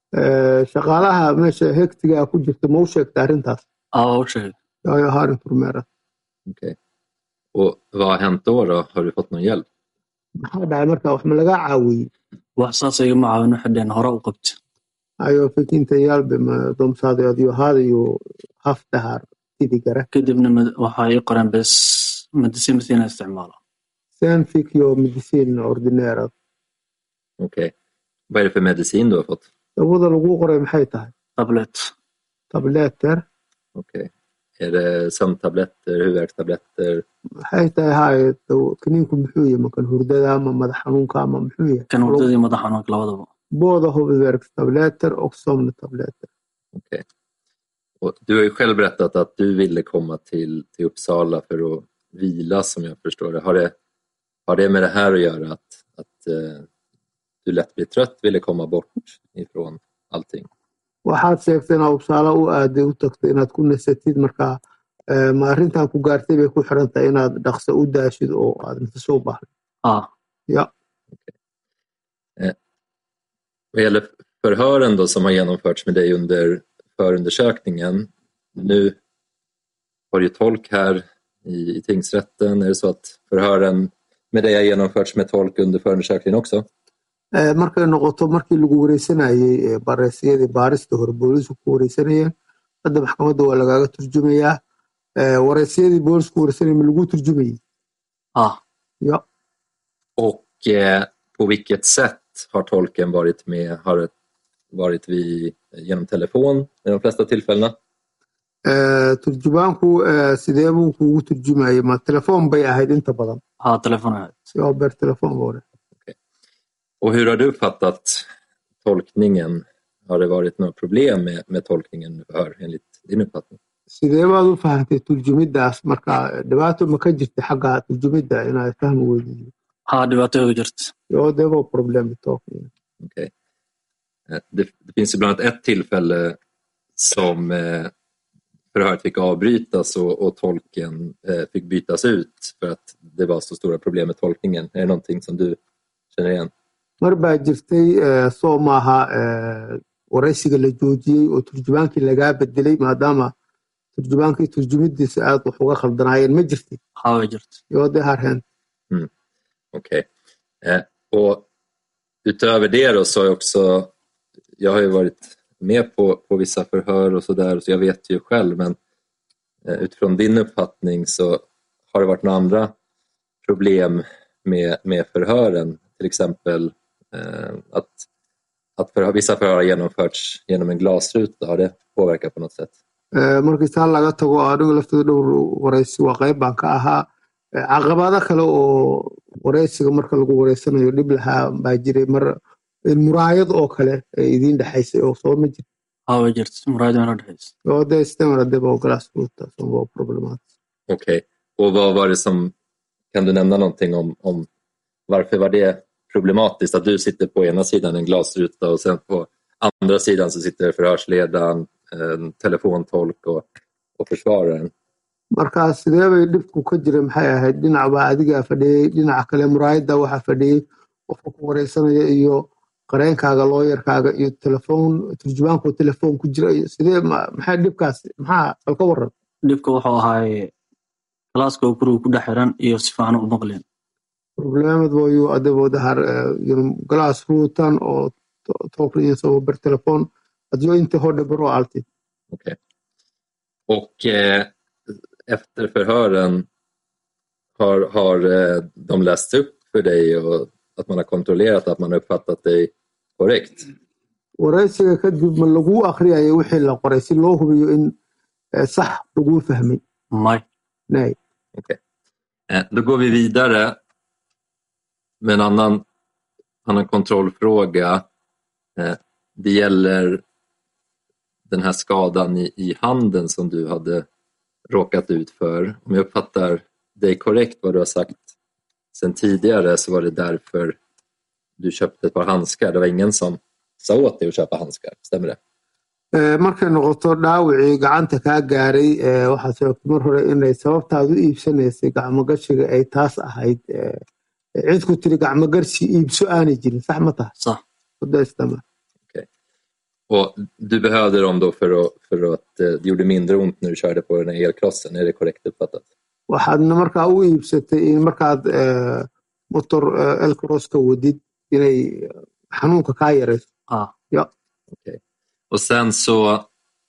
Eh, shaqaalaha meesha hektiga ku jirta ma u sheegtay arrintaas? Ja, och tjej. Ja, jag har informerat. Okej. Okay. Och vad har hänt då då? Har du fått någon hjälp? Maxaa dhacay markaa wax ma laga caawiyey? Wax saas igama caawin xideen hore u qabtay. Jag fick inte hjälp med de sa att jag hade ju haft det här tidigare. Kadibna waxa ay qoreen bas medicin inay isticmaalo. Sen fick jag medicin ordinerad. Okej. Okay. Vad är det för medicin du har fått? Dawada lagu qoray maxay tahay? Tablet. Tabletter. Okej. Okay. Är det sömntabletter, huvudvärkstabletter? Maxay tahay hay kaniinku muxuu yahay markan hurdada ama madax xanuunka ama muxuu yahay? Kan hurdada madax xanuunka labadaba. Båda huvudvärkstabletter och sömntabletter. Okej. Okay. Och du har ju själv berättat att du ville komma till, till Uppsala för att vila, som jag förstår det. Har det, har det med det här att göra? Att, att uh, du lätt blir trött, ville komma bort ifrån allting? Waxaad sheegtay inaad Uppsala u aaday u tagtay inaad ku nasatid markaa ma arrintan ku gaartay bay ku xiran tahay inaad dhaqso u daashid oo aad inta soo baxdo. Ja. Ja. Okay. Eh, vad gäller förhören då som har genomförts med dig under förundersökningen. Nu har du tolk här i, i tingsrätten. Är det så att förhören med dig har genomförts med tolk under förundersökningen också? Eh, markay noqoto markii lagu wareysanayay bareesyadii baarista hore boolisku ku wareysanayeen hadda maxkamadda waa lagaaga turjumayaa eh, wareysyadii boolisku wareysanayay ma lagu turjumayay? Ja. Ja. Och eh, på vilket sätt har tolken varit med? Har det varit vid, genom telefon i de flesta tillfällena? Eh, turjubaanku eh, sidee buu kugu turjumayay? Ma telefoon bay ahayd inta badan? Ja, telefon ahayd. Ja, ber telefon var det. Och hur har du uppfattat tolkningen? Har det varit några problem med, med tolkningen för enligt din uppfattning? Sidee baad u fahantay turjumidaas marka dhibaato ma ka jirtay xagga turjumida inaad fahmi weydiiso? Ha, dhibaato ugu jirta. Ja, det var problem med tolkningen. Okej. Okay. Det, det finns ju bland annat ett tillfälle som eh, förhöret fick avbrytas och, och tolken eh, fick bytas ut för att det var så stora problem med tolkningen. Är det någonting som du känner igen? Mar baa jirtay soo maaha waraysiga la joojiyey oo turjubaankii lagaa bedelay maadaama turjubaankii turjumidiisa aad wax uga khaldanaayeen ma jirtay? Ha, way jirta. Jo, det har hänt. Mm. Okej. Okay. Eh, och utöver det då så har jag också, jag har ju varit med på, på vissa förhör och sådär, så jag vet ju själv, men eh, utifrån din uppfattning så har det varit några andra problem med, med förhören, till exempel eh, att, att förhör, vissa förhör har genomförts genom en glasruta. Har det påverkat på något sätt? markii taa laga tago adigu lafteeda dhowr waraysi waa qayb baan ka ahaa caqabado kale oo waraysiga marka lagu wareysanayo dhib lahaa baa jiray mar muraayad oo kale ay idiin dhexaysay oo soo ma jirto ها جرت مراجعة أنا دحيس. oo dee stämmer det var glasruta som var problematiskt. Okej. Okay. Och vad var det som, kan du nämna någonting om, om varför var det problematiskt att du sitter på ena sidan en glasruta och sen på andra sidan så sitter förhörsledaren, en telefontolk och, och försvararen? marka sidee bay dhibku ka jiray maxay ahayd dhinac baa adiga fadhiyay dhinaca kale muraayada waxa fadhiyay qofka ku wareysanaya iyo qareenkaaga looyarkaaga iyo telefoon turjubaanku telefoon ku jira sidee maxay dhibkaas maxaa halka waran dhibka wuxuu ahaay klaaska uu ku dhaxran iyo si fiican u maqleen problemet var ju att det var det här genom glasrutan och tolkningen så per telefon att jag inte hörde bra alltid. Okej. Okay. Och eh, efter förhören har, har eh, de läst upp för dig och att man har kontrollerat att man har uppfattat dig korrekt? waraysiga kadib ma lagu akhriyay wixii la qoray si loo hubiyo in sax lagu fahmay? Nej. Nej. Okej. Okay. Eh, då går vi vidare med en annan, annan kontrollfråga. Eh, det gäller den här skadan i, i handen som du hade råkat ut för. Om jag uppfattar dig korrekt vad du har sagt sen tidigare så var det därför du köpte ett par handskar. Det var ingen som sa åt dig att köpa handskar, stämmer det? markay noqoto dhaawicii gacanta kaa gaaray waxaa sababtay mar hore inay sababtaad u iibsanaysay gacmogashiga ay taas ahayd cid ku tiri gacmogashi iibso aanay jirin sax ma tahay sax det stämmer. Okej. Och du behövde dem då för att, för att det gjorde mindre ont när du körde på den här elkrossen, är det korrekt uppfattat? waxaadna markaa u iibsatay in markaad motor elcrosska wadid inay xanuunka kaa yarayso. Ah. Ja. Okej. Och sen så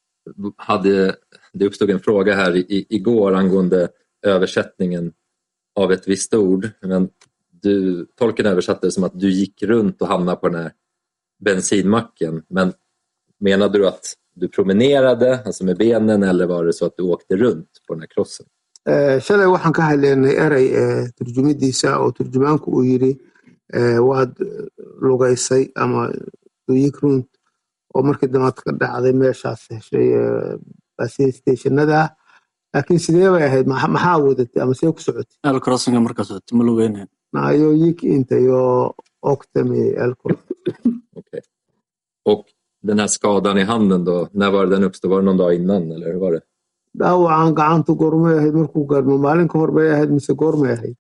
hade det uppstod en fråga här i, igår angående översättningen av ett visst ord. Men du, tolken översatte det som att du gick runt och hamnade på den här bensinmacken. Men menade du att du promenerade, alltså med benen, eller var det så att du åkte runt på den här krossen? shalay waxaan ka hadlaynay eray turjumidiisa oo turjumaanku uu yiri waad lugaysay ama du gick runt oo markii damaad ka dhacday meeshaas heshay basiin stationada laakiin sidee bay ahayd maxaa wadatay ama see ku socotay elcrossinga markaas ma lugaynay nayo gick inte jag åkte med elcross. Okej. Och den här skadan i handen då, när var den uppstod? Var det någon dag innan eller hur var det? dhaawacaan gacantu goormay ahayd markuu gaarmo maalin ka hor bay ahayd mise goormay ahayd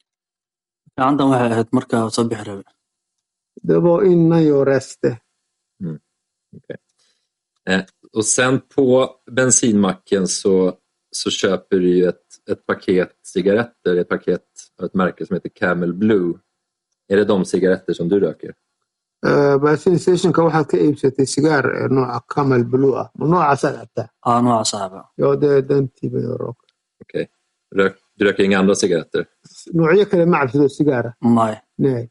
gacantan waxay ahayd markaa soo bixi rabay det var innan jag reste. Mm. Okay. Eh, och sen på bensinmacken så, så köper du ju ett, ett paket cigaretter, ett paket av ett märke som heter Camel Blue. Är det de cigaretter som du röker? basiin stationka waxaad ka iibsatay sigaar nooca Camel Blue ah ma noocaas aad ah noocaas ah ja det den typen av rock. Okej. Rök, du röker inga andra cigaretter? noocyo kale ma cabsido sigaara? Nej. Nej.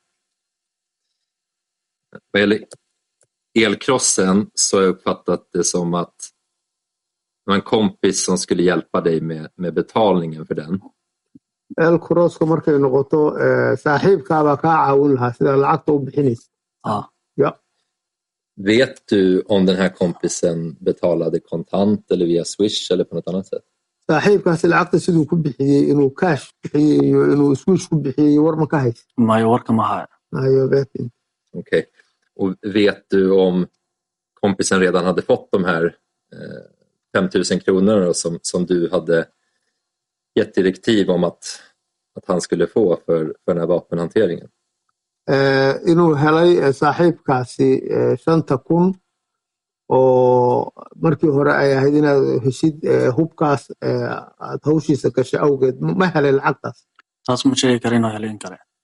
Vad gäller elkrossen så har jag uppfattat det som att det var en kompis som skulle hjälpa dig med, med betalningen för den. elcrosska markay noqoto saaxiibkaabaa kaa caawin lahaa sida lacagta u bixinaysa. Ah. Ja. Vet du om den här kompisen betalade kontant eller via Swish eller på något annat sätt? saaxiibkaasi lacagta siduu ku bixiyey inuu cash bixiyey iyo inuu Swish ku bixiyey war ma ka haysa? may warka ma haya. Nej, jag vet inte. Okej. Okay. Och vet du om kompisen redan hade fått de här eh, fem tusen kronorna som, som du hade gett direktiv om att, att han skulle få för, för den här vapenhanteringen? Eh, inuu helay saaxiibkaasi shanta kun oo markii hore ay ahayd inaad heshid hubkaas aad hawshiisa gashay awgeed ma helay lacagtaas taas ma sheegi karin oo helin kare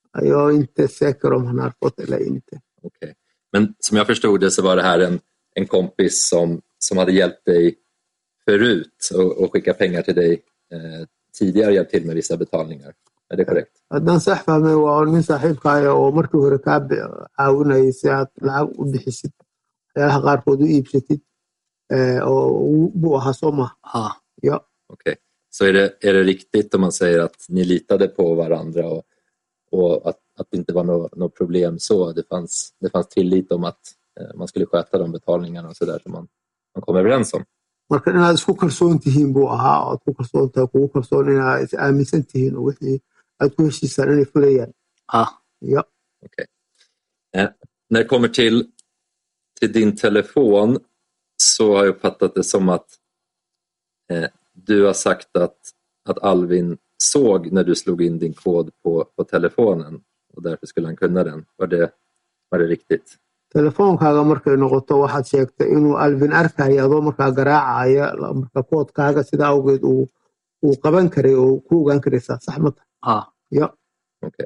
Jag är inte säker om han har fått eller inte. Okay. Men som jag förstod det så var det här en, en kompis som, som hade hjälpt dig förut och, och skicka pengar till dig eh, tidigare, hjälpt till med vissa betalningar. Är det korrekt? haddaan sax fahmay waa nin saaxiibkaaga oo markii hore kaa caawinayay si aad lacag u bixisid waxyaalaha qaarkood u iibsatid oo buu ahaa soo maha. Ja. Okej. Så är det, är det riktigt om man säger att ni litade på varandra och, och att, att det inte var något no problem så? Det fanns, det fanns tillit om att eh, man skulle sköta de betalningarna och så där som man, man kom överens om? Marka inaad isku kalsoon tihiin buu ahaa oo aad ku kalsoon tahay kugu kalsoon inaad is aaminsan tihiin oo wixii aad ku heshiisaan inay fulayaan. Ah. Ja. Okej. Okay. Eh, när det kommer till, till din telefon så har jag uppfattat det som att eh, du har sagt att, att Alvin såg när du slog in din kod på, på telefonen och därför skulle han kunna den. Var det, var det riktigt? Telefoonkaaga markay noqoto waxaad sheegtay inuu Alvin arkaya adoo markaa garaacaya marka koodkaaga sida awgeed uu uu qaban karay oo ku ogaan karaysaa sax ma tahay? Ja. Okej.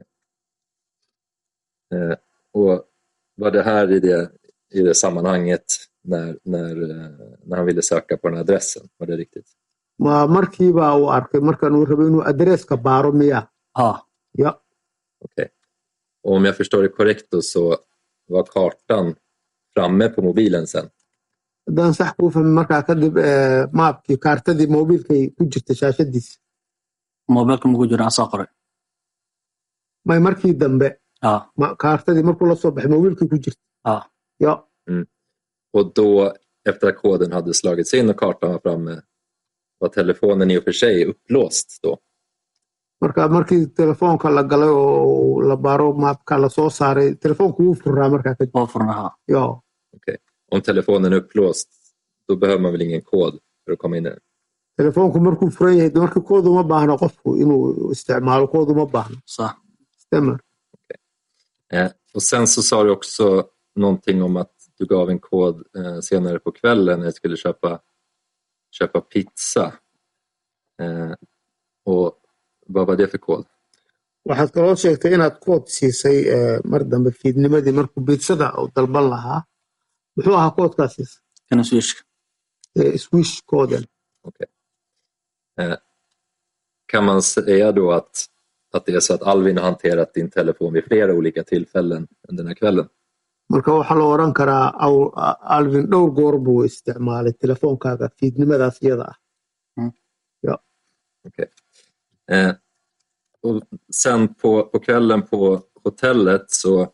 Eh, och var det här i det, i det sammanhanget när, när, när han ville söka på den adressen? Var det riktigt? Ma markiiba uu arkay markaan uu rabay inuu adresska baaro miya? Ja. Okej. Och om jag förstår det korrekt då så var kartan framme på mobilen sen? Haddaan sax kuu fahmay markaa kadib maapkii kaartadii mobilkay ku jirta shaashadiisa. Mobilka ma ku jira asoo qoray? May markii dambe kaartadii markuu la soo baxay mobilkii ku jirta. Ja. Mm. Och då efter att koden hade slagits in och kartan var framme var telefonen i och för sig upplåst då? Marka markii telefoonka la galay oo la baaro maapka la soo saaray telefoonku wuu furaa markaa kadib. Waa furnaha. Ja. Okej. Om telefonen är upplåst då behöver man väl ingen kod för att komma in i den? Telefoonku markuu furan yahay markii kood uma baahna qofku inuu isticmaalo kood uma baahna. Så. Stämmer. Okej. Eh, och sen så sa du också någonting om att du gav en kod eh, senare på kvällen när jag skulle köpa köpa pizza. Eh, och vad var det för kod? Waxaad kaloo sheegtay inaad kood siisay mar dambe fiidnimadii markuu pizzada uu dalban lahaa. Muxuu ahaa koodkaasiis? Kana swish. Swish koden. Okej. Eh, kan man säga då att, att det är så att Alvin har hanterat din telefon vid flera olika tillfällen under den här kvällen? Marka waxaa la oran karaa Alvin dhowr goor buu isticmaalay telefoonkaaga fiidnimadaas iyada ah. Ja. Okej. Eh, och sen på, på kvällen på hotellet så,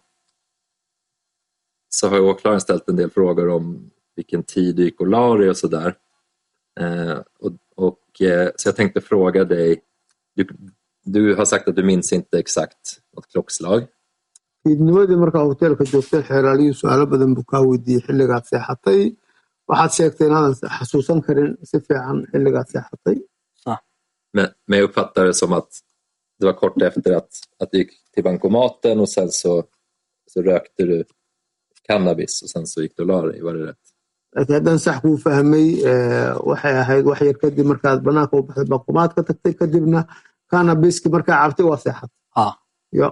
så har åklagaren ställt en del frågor om vilken tid du gick och la dig och sådär. Eh, och, och, eh, så jag tänkte fråga dig, du, du har sagt att du minns inte exakt något klockslag. fiidnimadii markaa hotelka joogtay xeeraaliyuu su'aalo badan buu kaa weydiiyey xilligaad seexatay waxaad sheegtay inaadan xasuusan karin si fiican xilligaad seexatay. Men, men jag uppfattar det som att det var kort efter att, att du gick till bankomaten och sen så, så rökte du cannabis och sen så gick du och la dig. Var det rätt? Haddaan sax kuu fahmay waxay ahayd wax yar kadib markaad banaanka u baxday bankomaadka tagtay kadibna cannabiski markaa cabtay waa seexatay. Ja.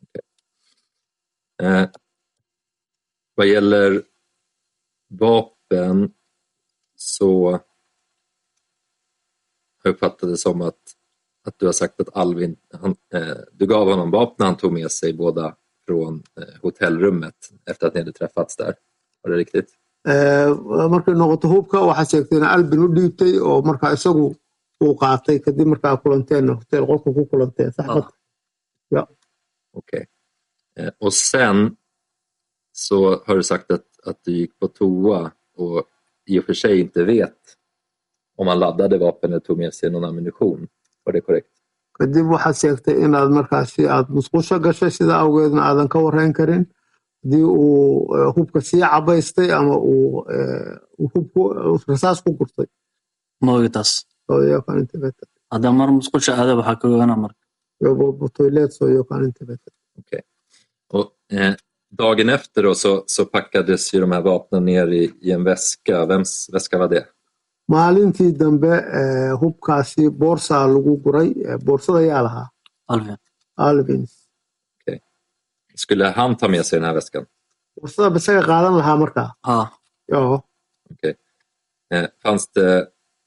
Eh, vad gäller vapen så jag uppfattade det som att, att du har sagt att Alvin han, eh, du gav honom vapen han tog med sig båda från eh, hotellrummet efter att ni hade träffats där. Var det riktigt? markay noqoto hubka waxaa sheegtay in Alvin u dhiibtay oo markaa isagu uu qaatay kadib markaa kulanteen hotel qolka ku kulanteen sax ma? Ja. Okej. Eh, och sen så har du sagt att, att du gick på toa och i och för sig inte vet om han laddade vapen eller tog med sig någon ammunition. Var det korrekt? Kadib waxaad sheegtay inaad markaasi aad musqusha gashay sida awgeedna aadan ka warrayn karin hadii uu hubka sii cabaystay ama uu hubku rasaas ku gurtay. Mooytaas. oo iyo kan inta beta. Hadda mar musqusha aad waxa ka weena marka. Yo på toilet så jag kan inte veta. Okej. Och eh, dagen efter då så, så packades ju de här vapnen ner i, i en väska. Vems väska var det? Maalintii dambe hubkaasi boorsa lagu guray boorsada yaa lahaa. Alvin. Alvin. Okej. skulle han ta med sig den här väskan? Borsada isaga qaadan lahaa markaa. ها Ja. Okej. Eh, fanns det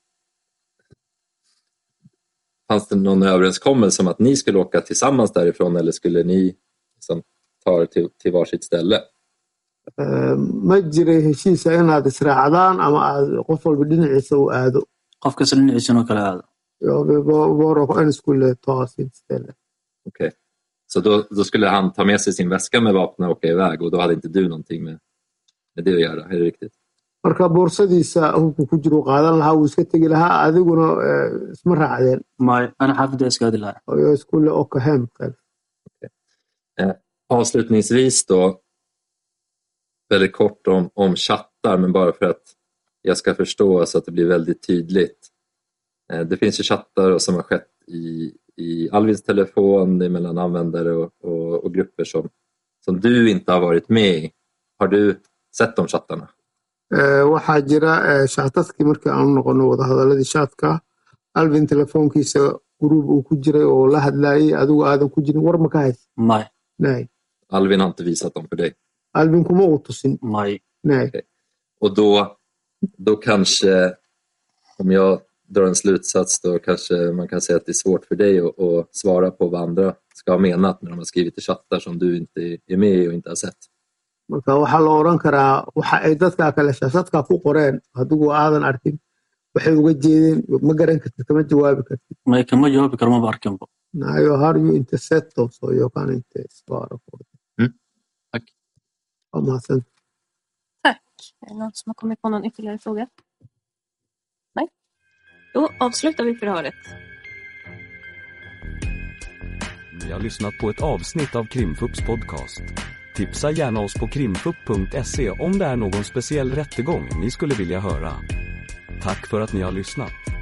fanns det någon överenskommelse om att ni skulle åka tillsammans därifrån, eller skulle ni liksom ta er till, till varsitt ställe? Eh, ma jiray heshiisa inaad israacdaan ama aad qof walba dhinaciisa u aado. qof kasta dhinaciisa inuu kala aado. Ja, vi var, var och en skulle ta sitt ställe. Okej. Så då, då skulle han ta med sig sin väska med vapen och åka iväg, och då hade inte du någonting med, med det att göra, är det riktigt? Marka boorsadiisa hubku ku jiro qaadan lahaa uu iska tagi lahaa, adiguna eh, isma raacdeen. may ana xaafadda iska aadi lahaa. Och jag skulle åka hem själv. Eh, avslutningsvis då, väldigt kort om, om chattar, men bara för att jag ska förstå så att det blir väldigt tydligt. Eh, det finns ju chattar som har skett i, i Alvins telefon mellan användare och, och, och grupper som, som du inte har varit med i. Har du sett de chattarna? Eh, waxaa jira eh, shaatadkii markii aan noqono wada hadaladii shaatka Alvin telefoonkiisa group uu ku jiray oo la hadlayay, adigu aadan ku jirin, war ma ka hays? may Nej. Alvin har inte visat dem för dig? Alvin kuma uu tusin. may Nej. Okay. Och då, då kanske, om jag drar en slutsats, då kanske man kan säga att det är svårt för dig att, att svara på vad andra ska ha menat när de har skrivit i chattar som du inte är med i och inte har sett. Marka waxaa la oran karaa waxa ay dadka kale shaashadka ku qoreen adigu aadan arkin waxay uga jeedeen ma garan kartid, kama jawaabi kartid. may kama jawaabi karo maba arkinba. Nej, jag har ju inte sett dem så jag kan inte svara på det. Mm. Tack. Ja, sen. Tack. Är det någon som har kommit på någon ytterligare fråga? Nej. Då avslutar vi förhöret. Ni har lyssnat på ett avsnitt av Krimfupps podcast. Tipsa gärna oss på krimfupp punkt se om det är någon speciell rättegång ni skulle vilja höra. Tack för att ni har lyssnat.